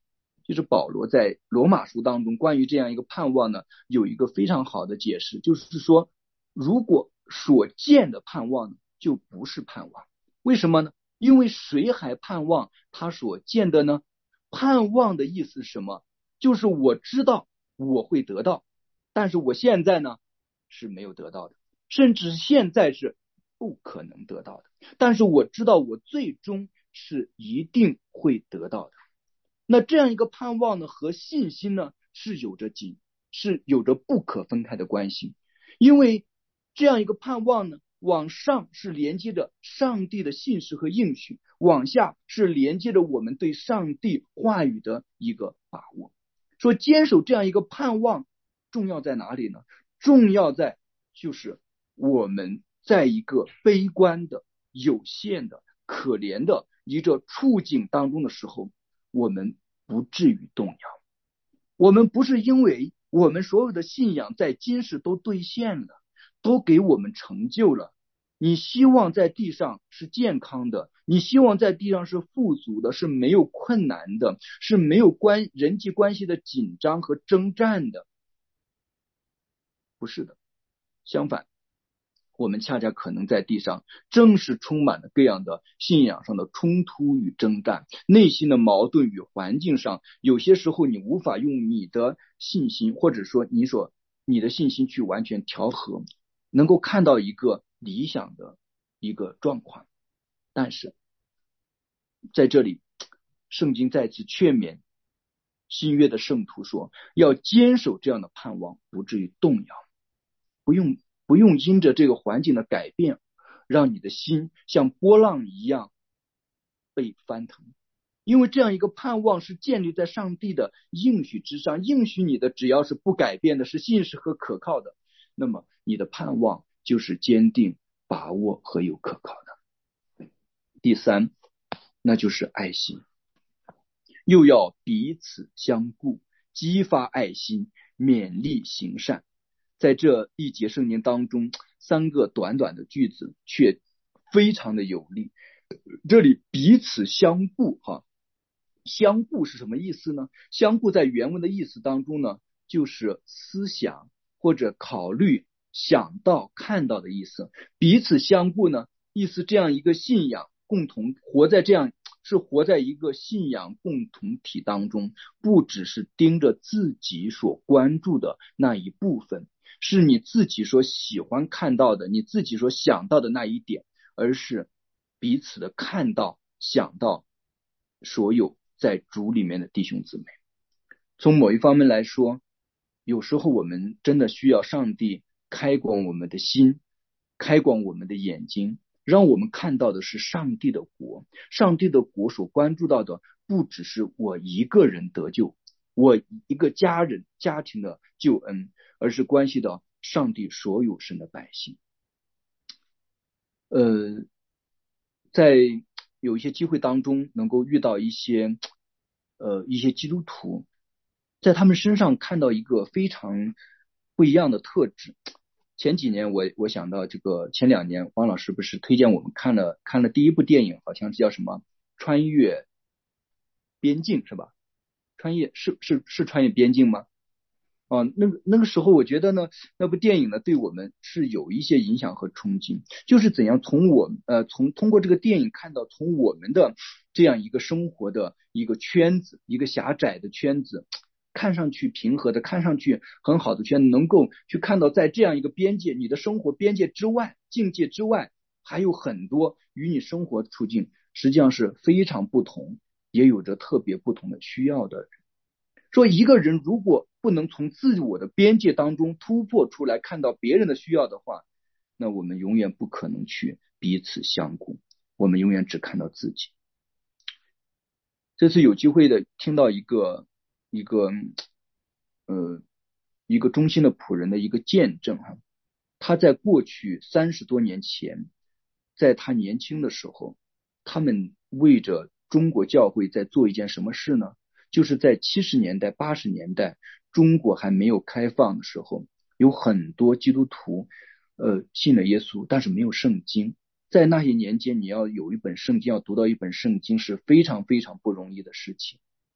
就是保罗在罗马书当中关于这样一个盼望呢，有一个非常好的解释，就是说，如果所见的盼望呢，就不是盼望。为什么呢？因为谁还盼望他所见的呢？盼望的意思是什么？就是我知道我会得到，但是我现在呢是没有得到的，甚至现在是不可能得到的。但是我知道我最终是一定会得到的。那这样一个盼望呢，和信心呢是有着不可分开的关系。因为这样一个盼望呢，往上是连接着上帝的信实和应许，往下是连接着我们对上帝话语的一个把握。说坚守这样一个盼望重要在哪里呢？重要在就是我们在一个悲观的、有限的、可怜的一个处境当中的时候，我们不至于动摇。我们不是因为我们所有的信仰在今世都兑现了，都给我们成就了。你希望在地上是健康的，你希望在地上是富足的，是没有困难的，是没有人际关系的紧张和征战的。不是的，相反，我们恰恰可能在地上正是充满了各样的信仰上的冲突与征战，内心的矛盾与环境上，有些时候你无法用你的信心，或者说你的信心去完全调和，能够看到一个理想的一个状况。但是在这里，圣经再次劝勉新约的圣徒说，要坚守这样的盼望，不至于动摇。不用因着这个环境的改变，让你的心像波浪一样被翻腾。因为这样一个盼望是建立在上帝的应许之上，应许你的只要是不改变的，是信实和可靠的，那么你的盼望就是坚定、把握和有可靠的。第三，那就是爱心，又要彼此相顾，激发爱心，勉励行善。在这一节圣经当中，三个短短的句子却非常的有力。这里彼此相顾相顾是什么意思呢？相顾在原文的意思当中呢，就是思想或者考虑、想到、看到的意思。彼此相顾呢，意思这样一个信仰共同活在一个信仰共同体当中，不只是盯着自己所关注的那一部分，是你自己所喜欢看到的，你自己所想到的那一点，而是彼此的看到、想到所有在主里面的弟兄姊妹。从某一方面来说，有时候我们真的需要上帝开广我们的心，开广我们的眼睛，让我们看到的是上帝的国。上帝的国所关注到的不只是我一个人得救，我一个家庭的救恩，而是关系到上帝所有神的百姓。在有一些机会当中，能够遇到一些基督徒，在他们身上看到一个非常不一样的特质。前几年我想到这个，前2年王老师不是推荐我们看了第一部电影，好像是叫什么穿越边境是吧？是穿越边境吗？那个时候我觉得呢，那部电影呢对我们是有一些影响和冲击，就是怎样通过这个电影看到从我们的这样一个生活的一个圈子，一个狭窄的圈子，看上去平和的，看上去很好的圈子，能够去看到在这样一个边界，你的生活边界之外、境界之外，还有很多与你生活处境实际上是非常不同，也有着特别不同的需要的人。说一个人如果不能从自我的边界当中突破出来，看到别人的需要的话，那我们永远不可能去彼此相顾，我们永远只看到自己。这次有机会的听到一个忠心的仆人的一个见证哈，他在过去30多年前，在他年轻的时候，他们为着中国教会在做一件什么事呢？就是在70年代、80年代，中国还没有开放的时候，有很多基督徒信了耶稣，但是没有圣经。在那些年间，你要有一本圣经，要读到一本圣经是非常非常不容易的事情。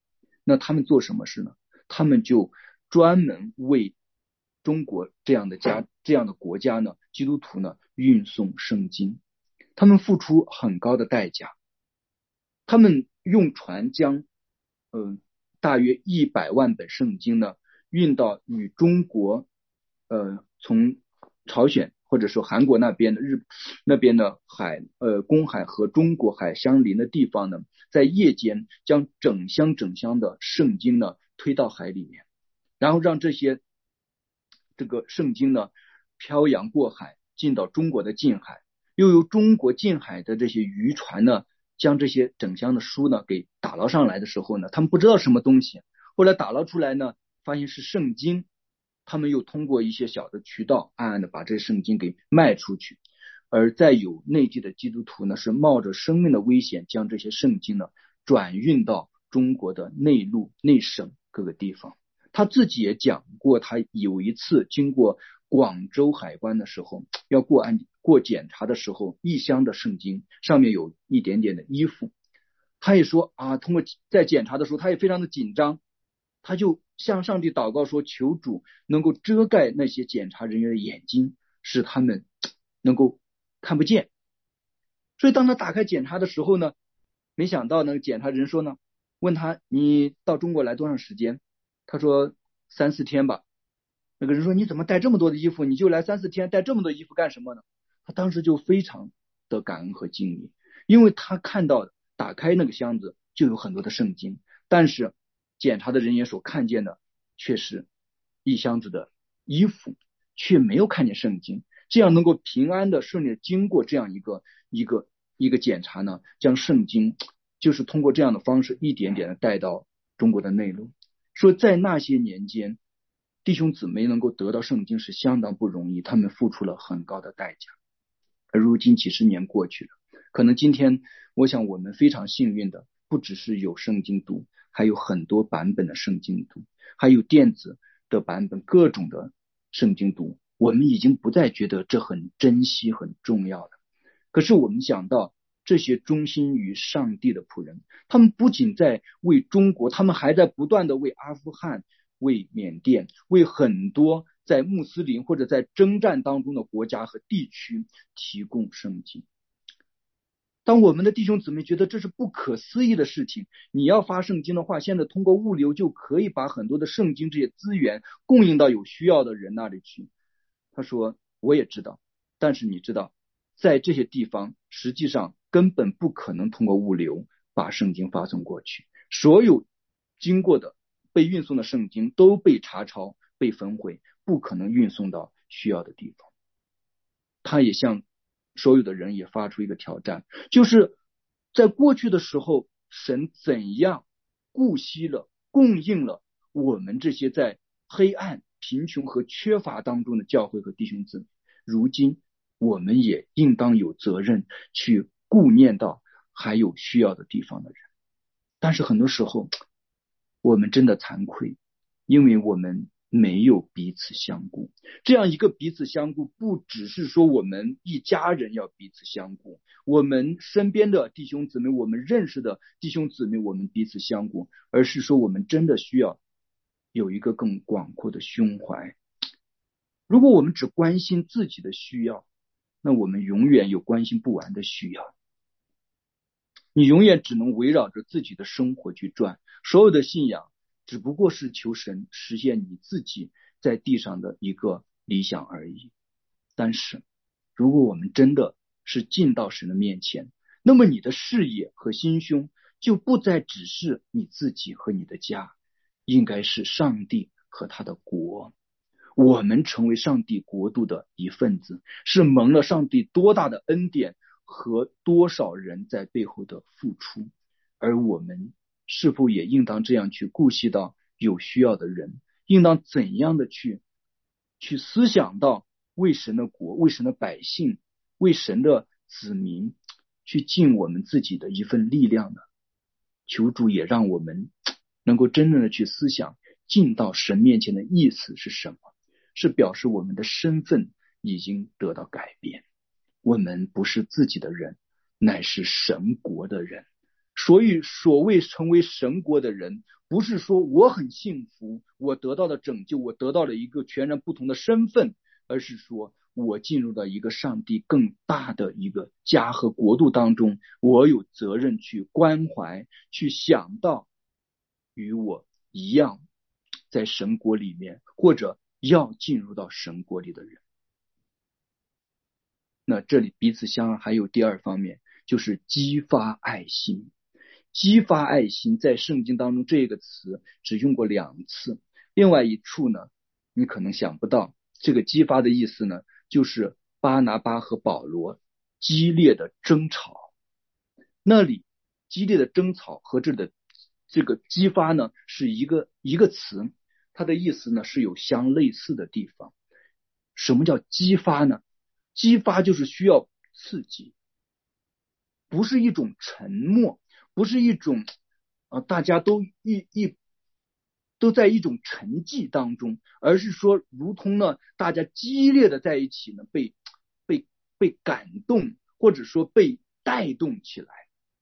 那他们做什么事呢？他们就专门为中国这样的国家呢，基督徒呢运送圣经，他们付出很高的代价，他们用船将大约100万本圣经呢运到与中国从朝鲜或者说韩国那边的那边的公海和中国海相邻的地方呢，在夜间将整箱的圣经呢推到海里面，然后让这个圣经呢漂洋过海进到中国的近海，又由中国近海的这些渔船呢将这些整箱的书呢给打捞上来的时候呢，他们不知道什么东西，后来打捞出来呢发现是圣经，他们又通过一些小的渠道暗暗的把这圣经给卖出去，而在有内地的基督徒呢是冒着生命的危险将这些圣经呢转运到中国的内陆内省各个地方。他自己也讲过，他有一次经过广州海关的时候，要过检查的时候，一箱的圣经上面有一点点的衣服，他也说啊，通过在检查的时候他也非常的紧张，他就向上帝祷告说，求主能够遮盖那些检查人员的眼睛，使他们能够看不见。所以当他打开检查的时候呢，没想到呢检查人说呢，问他你到中国来多长时间，他说3-4天吧。那个人说你怎么带这么多的衣服，你就来3-4天带这么多衣服干什么呢？他当时就非常的感恩和敬意，因为他看到打开那个箱子就有很多的圣经，但是检查的人员所看见的却是一箱子的衣服，却没有看见圣经。这样能够平安的顺利的经过这样一个检查呢，将圣经就是通过这样的方式一点点的带到中国的内陆。说在那些年间，弟兄姊妹能够得到圣经是相当不容易，他们付出了很高的代价。而如今几十年过去了，可能今天我想我们非常幸运的，不只是有圣经读，还有很多版本的圣经读，还有电子的版本，各种的圣经读，我们已经不再觉得这很珍惜很重要了。可是我们想到这些忠心于上帝的仆人，他们不仅在为中国，他们还在不断的为阿富汗、为缅甸、为很多在穆斯林或者在征战当中的国家和地区提供圣经。当我们的弟兄姊妹觉得这是不可思议的事情，你要发圣经的话，现在通过物流就可以把很多的圣经这些资源供应到有需要的人那里去。他说我也知道，但是你知道在这些地方实际上根本不可能通过物流把圣经发送过去，所有经过的被运送的圣经都被查抄被焚毁，不可能运送到需要的地方。他也向所有的人也发出一个挑战，就是在过去的时候，神怎样顾惜了供应了我们这些在黑暗贫穷和缺乏当中的教会和弟兄姊妹，如今我们也应当有责任去顾念到还有需要的地方的人。但是很多时候我们真的惭愧，因为我们没有彼此相顾。这样一个彼此相顾，不只是说我们一家人要彼此相顾，我们身边的弟兄姊妹，我们认识的弟兄姊妹，我们彼此相顾，而是说我们真的需要有一个更广阔的胸怀。如果我们只关心自己的需要，那我们永远有关心不完的需要，你永远只能围绕着自己的生活去转，所有的信仰只不过是求神实现你自己在地上的一个理想而已。但是如果我们真的是进到神的面前，那么你的视野和心胸就不再只是你自己和你的家，应该是上帝和他的国。我们成为上帝国度的一份子，是蒙了上帝多大的恩典和多少人在背后的付出，而我们是否也应当这样去顾惜到有需要的人，应当怎样的去思想到为神的国、为神的百姓、为神的子民去尽我们自己的一份力量呢？求主也让我们能够真正的去思想进到神面前的意思是什么，是表示我们的身份已经得到改变，我们不是自己的人，乃是神国的人， 所以所谓成为神国的人，不是说我很幸福，我得到了拯救，我得到了一个全然不同的身份，而是说我进入到一个上帝更大的一个家和国度当中，我有责任去关怀，去想到与我一样在神国里面，或者要进入到神国里的人。那这里彼此相爱还有第二方面，就是激发爱心。激发爱心在圣经当中这个词只用过2次，另外一处呢，你可能想不到，这个激发的意思呢，就是巴拿巴和保罗激烈的争吵。那里激烈的争吵和这个激发呢，是一个词，它的意思呢是有相类似的地方。什么叫激发呢？激发就是需要刺激，不是一种沉默，不是一种大家都在一种沉寂当中，而是说如同呢大家激烈的在一起呢，被感动，或者说被带动起来。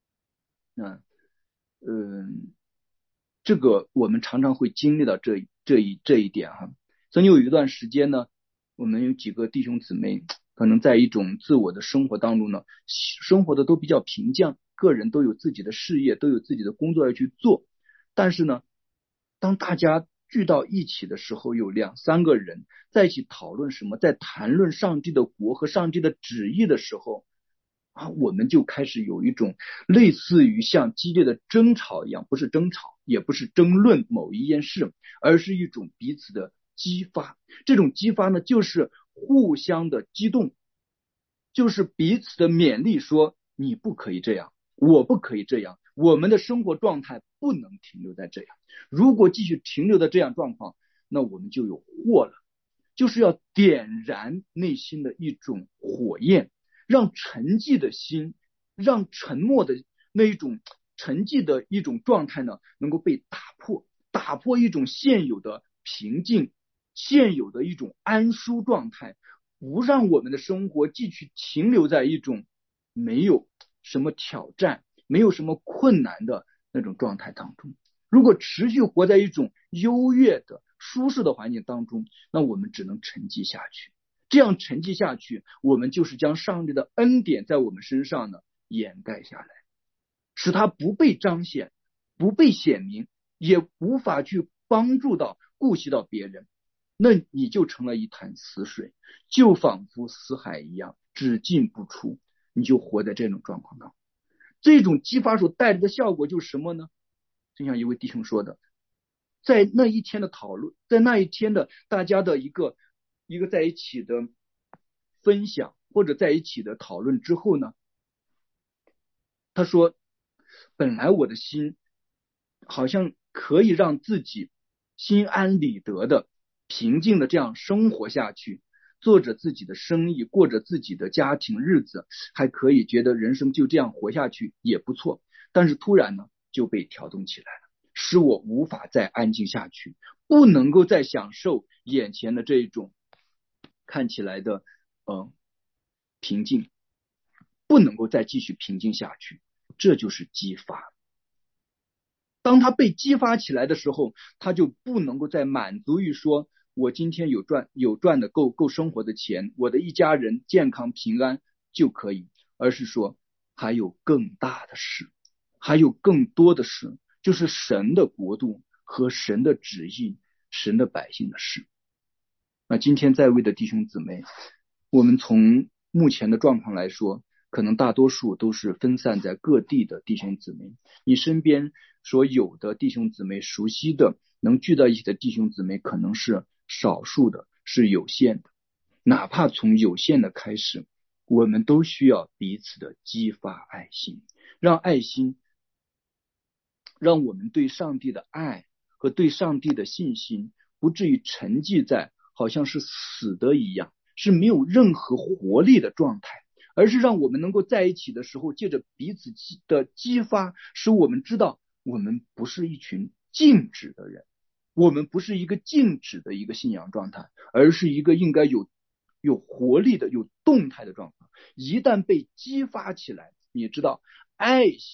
这个我们常常会经历到这一点哈。曾经有一段时间呢，我们有几个弟兄姊妹可能在一种自我的生活当中呢，生活的都比较平静，个人都有自己的事业，都有自己的工作要去做。但是呢，当大家聚到一起的时候，有2、3个人在一起讨论什么，在谈论上帝的国和上帝的旨意的时候我们就开始有一种类似于像激烈的争吵一样，不是争吵，也不是争论某一件事，而是一种彼此的激发。这种激发呢，就是互相的激动，就是彼此的勉励，说你不可以这样，我不可以这样，我们的生活状态不能停留在这样。如果继续停留在这样状况，那我们就有祸了。就是要点燃内心的一种火焰，让沉寂的心，让沉默的那一种沉寂的一种状态呢，能够被打破一种现有的平静，现有的一种安舒状态，不让我们的生活继续停留在一种没有什么挑战，没有什么困难的那种状态当中。如果持续活在一种优越的舒适的环境当中，那我们只能沉寂下去。这样沉寂下去，我们就是将上帝的恩典在我们身上呢掩盖下来，使它不被彰显，不被显明，也无法去帮助到顾惜到别人。那你就成了一潭死水，就仿佛死海一样，只进不出。你就活在这种状况当中。这种激发所带来的效果就是什么呢？就像一位弟兄说的，在那一天的讨论，在那一天的大家的一个在一起的分享或者在一起的讨论之后呢，他说本来我的心好像可以让自己心安理得的平静的这样生活下去，做着自己的生意，过着自己的家庭日子，还可以觉得人生就这样活下去也不错。但是突然呢就被挑动起来了，使我无法再安静下去，不能够再享受眼前的这一种看起来的平静，不能够再继续平静下去。这就是激发。当他被激发起来的时候，他就不能够再满足于说我今天有赚的够生活的钱，我的一家人健康平安就可以，而是说还有更大的事，还有更多的事，就是神的国度和神的旨意，神的百姓的事。那今天在位的弟兄姊妹，我们从目前的状况来说，可能大多数都是分散在各地的弟兄姊妹，你身边所有的弟兄姊妹熟悉的能聚到一起的弟兄姊妹可能是少数的，是有限的。哪怕从有限的开始，我们都需要彼此的激发爱心，让爱心让我们对上帝的爱和对上帝的信心不至于沉寂在好像是死的一样，是没有任何活力的状态，而是让我们能够在一起的时候，借着彼此的激发，使我们知道我们不是一群静止的人，我们不是一个静止的一个信仰状态，而是一个应该有活力的、有动态的状况。一旦被激发起来，你知道爱心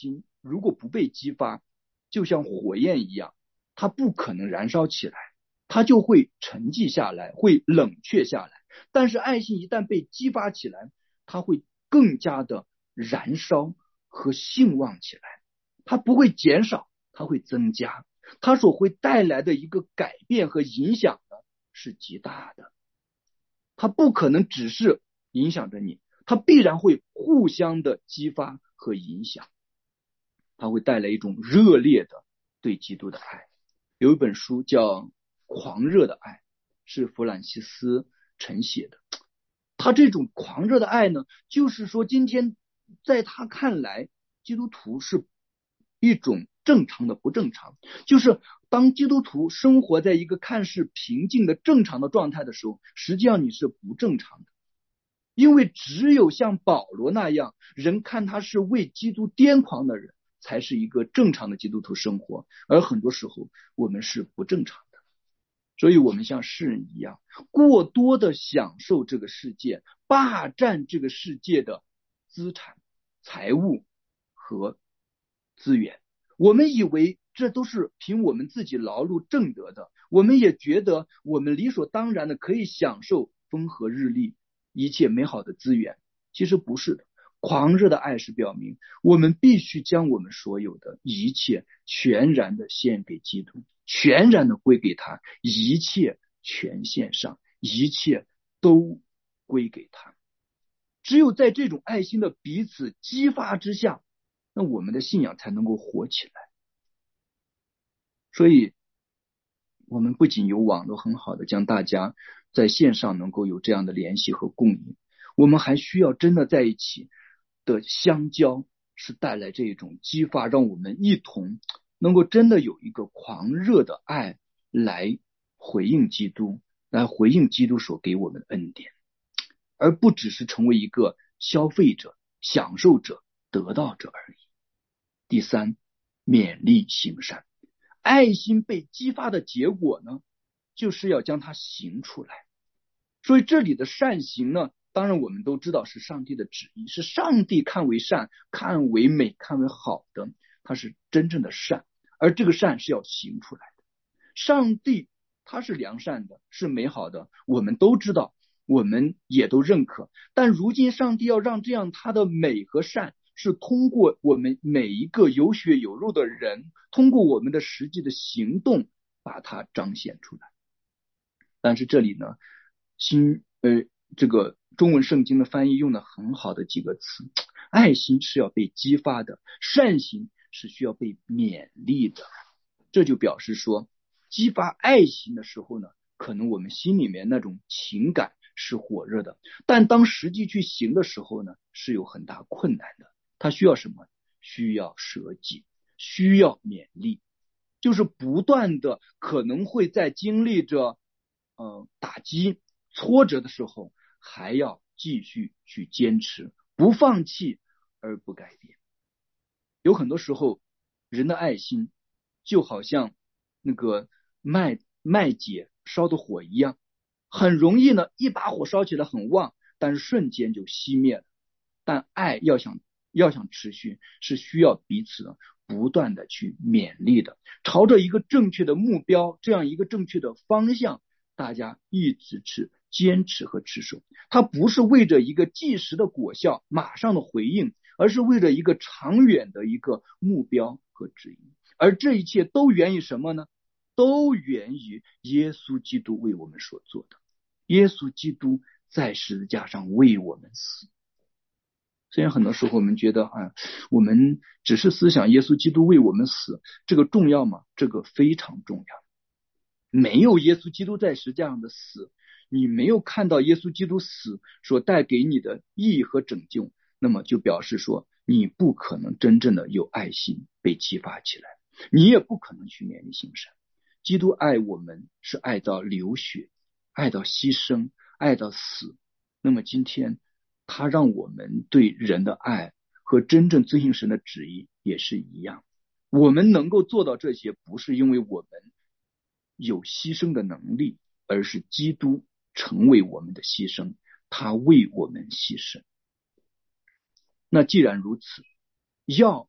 如果不被激发，就像火焰一样，它不可能燃烧起来，它就会沉寂下来，会冷却下来。但是爱心一旦被激发起来，它会更加的燃烧和兴旺起来，它不会减少，它会增加，它所会带来的一个改变和影响呢是极大的。它不可能只是影响着你，它必然会互相的激发和影响，它会带来一种热烈的对基督的爱。有一本书叫《狂热的爱》，是弗兰西斯陈写的。他这种狂热的爱呢，就是说今天在他看来，基督徒是一种正常的不正常，就是当基督徒生活在一个看似平静的正常的状态的时候，实际上你是不正常的。因为只有像保罗那样，人看他是为基督癫狂的人，才是一个正常的基督徒生活，而很多时候我们是不正常的。所以我们像世人一样，过多的享受这个世界，霸占这个世界的资产、财物和资源。我们以为这都是凭我们自己劳碌挣得的，我们也觉得我们理所当然的可以享受风和日丽，一切美好的资源。其实不是的，狂热的爱是表明我们必须将我们所有的一切全然的献给基督，全然的归给他，一切全献上，一切都归给他。只有在这种爱心的彼此激发之下，那我们的信仰才能够活起来。所以我们不仅有网络很好的将大家在线上能够有这样的联系和共赢，我们还需要真的在一起的相交，是带来这种激发，让我们一同能够真的有一个狂热的爱来回应基督，来回应基督所给我们的恩典，而不只是成为一个消费者、享受者、得到者而已。第三，勉励行善。爱心被激发的结果呢，就是要将它行出来。所以这里的善行呢，当然我们都知道是上帝的旨意，是上帝看为善、看为美、看为好的，它是真正的善，而这个善是要行出来的。上帝他是良善的，是美好的，我们都知道，我们也都认可。但如今上帝要让这样他的美和善是通过我们每一个有血有肉的人，通过我们的实际的行动把它彰显出来。但是这里呢，这个中文圣经的翻译用了很好的几个词，爱心是要被激发的，善行是需要被勉励的。这就表示说，激发爱心的时候呢，可能我们心里面那种情感是火热的，但当实际去行的时候呢，是有很大困难的。它需要什么？需要舍己，需要勉励，就是不断的可能会在经历着打击挫折的时候，还要继续去坚持，不放弃而不改变。有很多时候人的爱心就好像那个麦秸烧的火一样，很容易呢一把火烧起来很旺，但是瞬间就熄灭了。但爱要想持续，是需要彼此的不断的去勉励的，朝着一个正确的目标，这样一个正确的方向，大家一直去坚持和持守。它不是为着一个即时的果效马上的回应，而是为了一个长远的一个目标和指引。而这一切都源于什么呢？都源于耶稣基督为我们所做的。耶稣基督在十字架上为我们死。虽然很多时候我们觉得我们只是思想耶稣基督为我们死，这个重要吗？这个非常重要。没有耶稣基督在十字架上的死，你没有看到耶稣基督死所带给你的意义和拯救，那么就表示说你不可能真正的有爱心被激发起来，你也不可能去勉励行善。基督爱我们是爱到流血，爱到牺牲，爱到死。那么今天他让我们对人的爱和真正遵行神的旨意也是一样。我们能够做到这些，不是因为我们有牺牲的能力，而是基督成为我们的牺牲，他为我们牺牲。那既然如此，要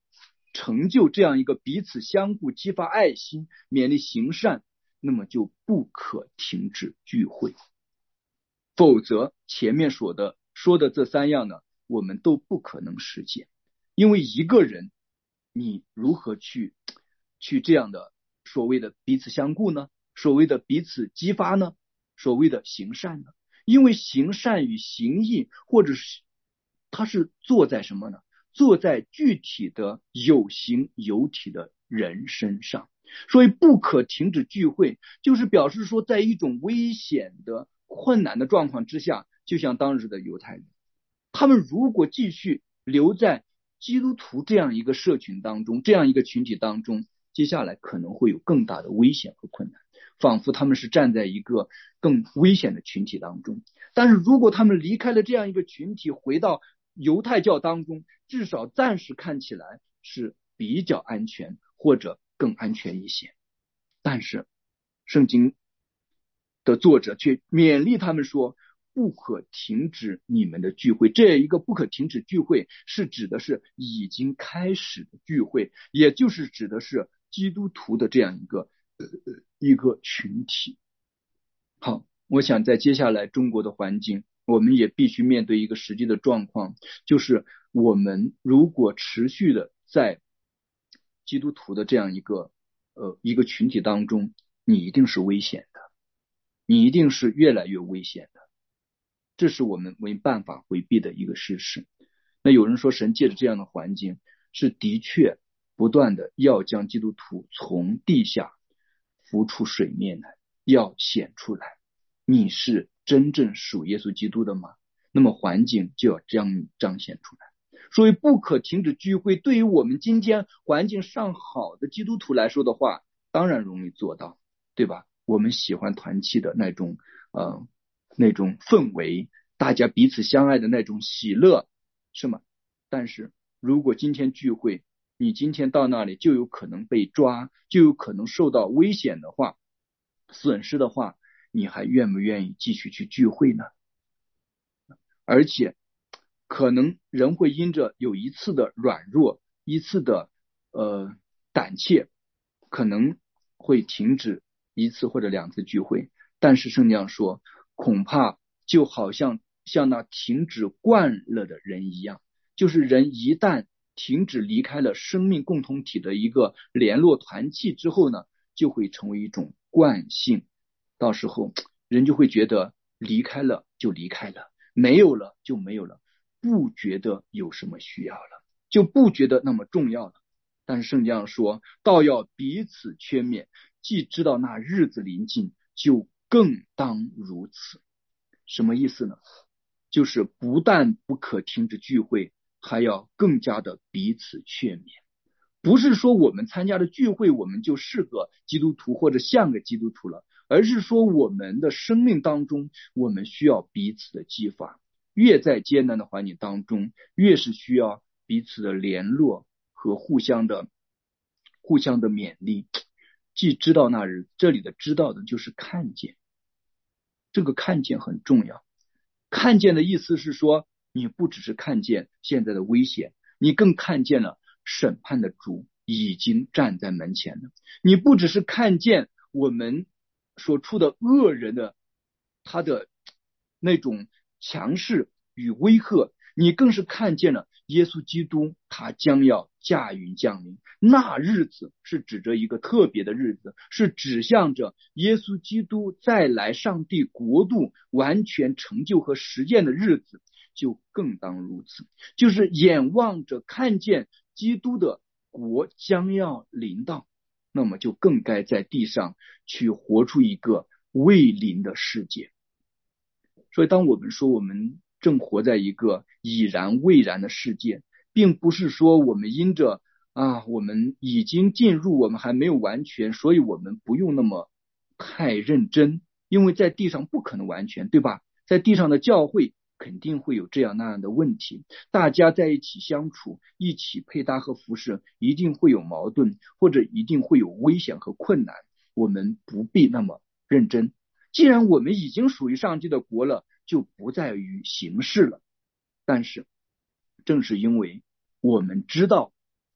成就这样一个彼此相互激发爱心勉励行善，那么就不可停止聚会，否则前面说的这3样呢，我们都不可能实现。因为一个人你如何去这样的所谓的彼此相顾呢？所谓的彼此激发呢？所谓的行善呢？因为行善与行义，或者是它是做在什么呢？做在具体的有形有体的人身上。所以不可停止聚会，就是表示说在一种危险的困难的状况之下，就像当时的犹太人，他们如果继续留在基督徒这样一个社群当中，这样一个群体当中，接下来可能会有更大的危险和困难，仿佛他们是站在一个更危险的群体当中。但是如果他们离开了这样一个群体，回到犹太教当中，至少暂时看起来是比较安全，或者更安全一些。但是圣经的作者却勉励他们说，不可停止你们的聚会。这一个不可停止聚会是指的是已经开始的聚会，也就是指的是基督徒的这样一个群体。好，我想在接下来中国的环境，我们也必须面对一个实际的状况，就是我们如果持续的在基督徒的这样一个群体当中，你一定是危险的，你一定是越来越危险的，这是我们没办法回避的一个事实。那有人说，神借着这样的环境，是的确不断的要将基督徒从地下浮出水面来，要显出来，你是真正属耶稣基督的吗？那么环境就要彰显出来。所以不可停止聚会，对于我们今天环境尚好的基督徒来说的话，当然容易做到，对吧？我们喜欢团契的那种氛围，大家彼此相爱的那种喜乐，是吗？但是如果今天聚会，你今天到那里就有可能被抓，就有可能受到危险的话，损失的话，你还愿不愿意继续去聚会呢？而且可能人会因着有一次的软弱，一次的胆怯，可能会停止1次或者2次聚会。但是圣经上说，恐怕就好像那停止惯了的人一样，就是人一旦停止离开了生命共同体的一个联络团契之后呢，就会成为一种惯性，到时候人就会觉得离开了就离开了，没有了就没有了，不觉得有什么需要了，就不觉得那么重要了。但是圣经上说，倒要彼此劝勉，既知道那日子临近，就更当如此。什么意思呢？就是不但不可停止聚会，还要更加的彼此劝勉。不是说我们参加的聚会我们就是个基督徒或者像个基督徒了，而是说我们的生命当中，我们需要彼此的激发。越在艰难的环境当中，越是需要彼此的联络和互相的勉励。既知道那日，这里的知道的就是看见，这个看见很重要。看见的意思是说，你不只是看见现在的危险，你更看见了审判的主已经站在门前了。你不只是看见我们所处的恶人的他的那种强势与威吓，你更是看见了耶稣基督他将要驾云降临。那日子是指着一个特别的日子，是指向着耶稣基督再来上帝国度完全成就和实践的日子，就更当如此。就是眼望着看见基督的国将要临到，那么就更该在地上去活出一个未临的世界。所以当我们说我们正活在一个已然未然的世界，并不是说我们因着我们已经进入，我们还没有完全，所以我们不用那么太认真，因为在地上不可能完全，对吧？在地上的教会肯定会有这样那样的问题，大家在一起相处，一起配搭和服侍，一定会有矛盾，或者一定会有危险和困难，我们不必那么认真。既然我们已经属于上帝的国了，就不在于形式了。但是正是因为我们知道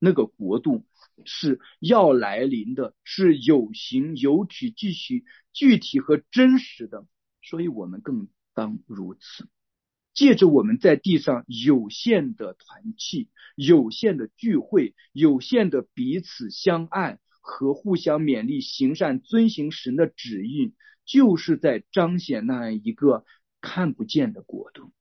那个国度是要来临的，是有形有体、具体和真实的，所以我们更当如此。借着我们在地上有限的团契、有限的聚会、有限的彼此相爱和互相勉励行善、遵行神的旨意，就是在彰显那样一个看不见的国度。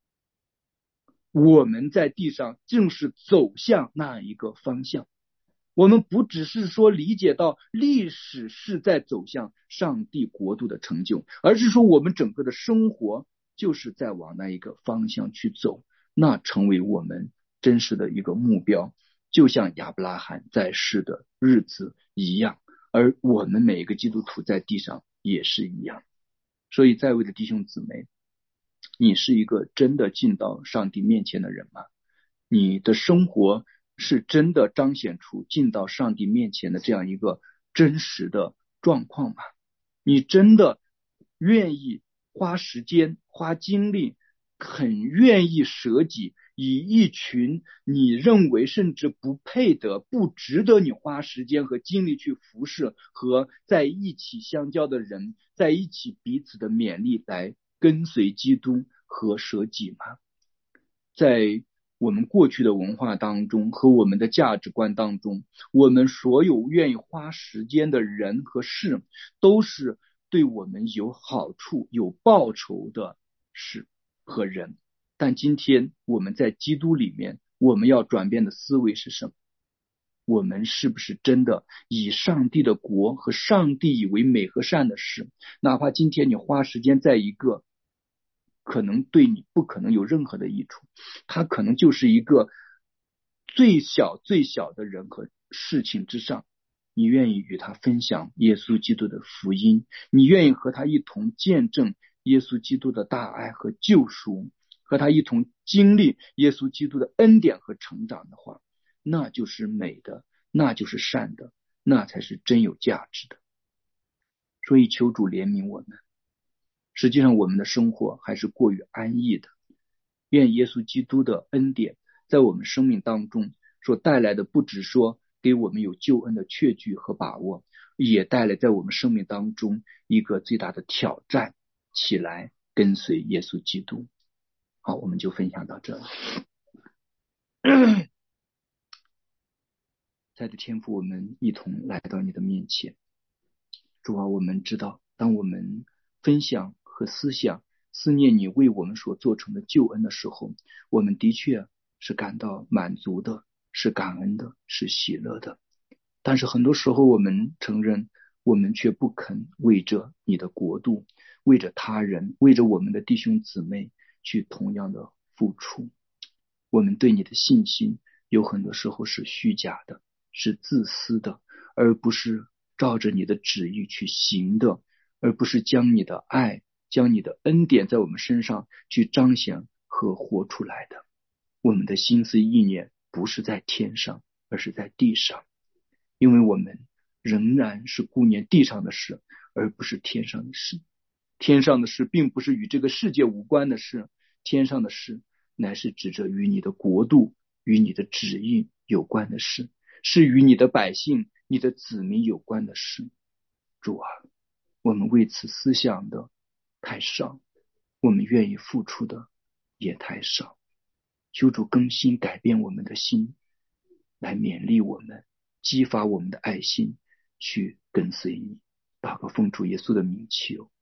我们在地上正是走向那样一个方向。我们不只是说理解到历史是在走向上帝国度的成就，而是说我们整个的生活就是在往那一个方向去走，那成为我们真实的一个目标，就像亚伯拉罕在世的日子一样，而我们每一个基督徒在地上也是一样。所以在位的弟兄姊妹，你是一个真的进到上帝面前的人吗？你的生活是真的彰显出进到上帝面前的这样一个真实的状况吗？你真的愿意花时间、花精力，很愿意舍己，以一群你认为甚至不配得、不值得你花时间和精力去服侍和在一起相交的人，在一起彼此的勉励来跟随基督和舍己吗？在我们过去的文化当中和我们的价值观当中，我们所有愿意花时间的人和事，都是对我们有好处、有报酬的事和人。但今天我们在基督里面，我们要转变的思维是什么？我们是不是真的以上帝的国和上帝以为美和善的事，哪怕今天你花时间在一个可能对你不可能有任何的益处，它可能就是一个最小最小的人和事情之上，你愿意与他分享耶稣基督的福音，你愿意和他一同见证耶稣基督的大爱和救赎，和他一同经历耶稣基督的恩典和成长的话，那就是美的，那就是善的，那才是真有价值的。所以求主怜悯我们，实际上我们的生活还是过于安逸的。愿耶稣基督的恩典在我们生命当中所带来的，不只说给我们有救恩的确据和把握，也带来在我们生命当中一个最大的挑战，起来跟随耶稣基督。好，我们就分享到这里。在的天父，我们一同来到你的面前。主啊，我们知道，当我们分享和思念你为我们所做成的救恩的时候，我们的确是感到满足的，是感恩的，是喜乐的。但是很多时候我们承认，我们却不肯为着你的国度，为着他人，为着我们的弟兄姊妹去同样的付出。我们对你的信心有很多时候是虚假的，是自私的，而不是照着你的旨意去行的，而不是将你的爱、将你的恩典在我们身上去彰显和活出来的。我们的心思意念不是在天上，而是在地上，因为我们仍然是顾念地上的事，而不是天上的事。天上的事并不是与这个世界无关的事，天上的事乃是指着与你的国度、与你的旨意有关的事，是与你的百姓、你的子民有关的事。主啊，我们为此思想的太少，我们愿意付出的也太少。求主更新改变我们的心，来勉励我们，激发我们的爱心，去跟随你。祷告奉主耶稣的名求。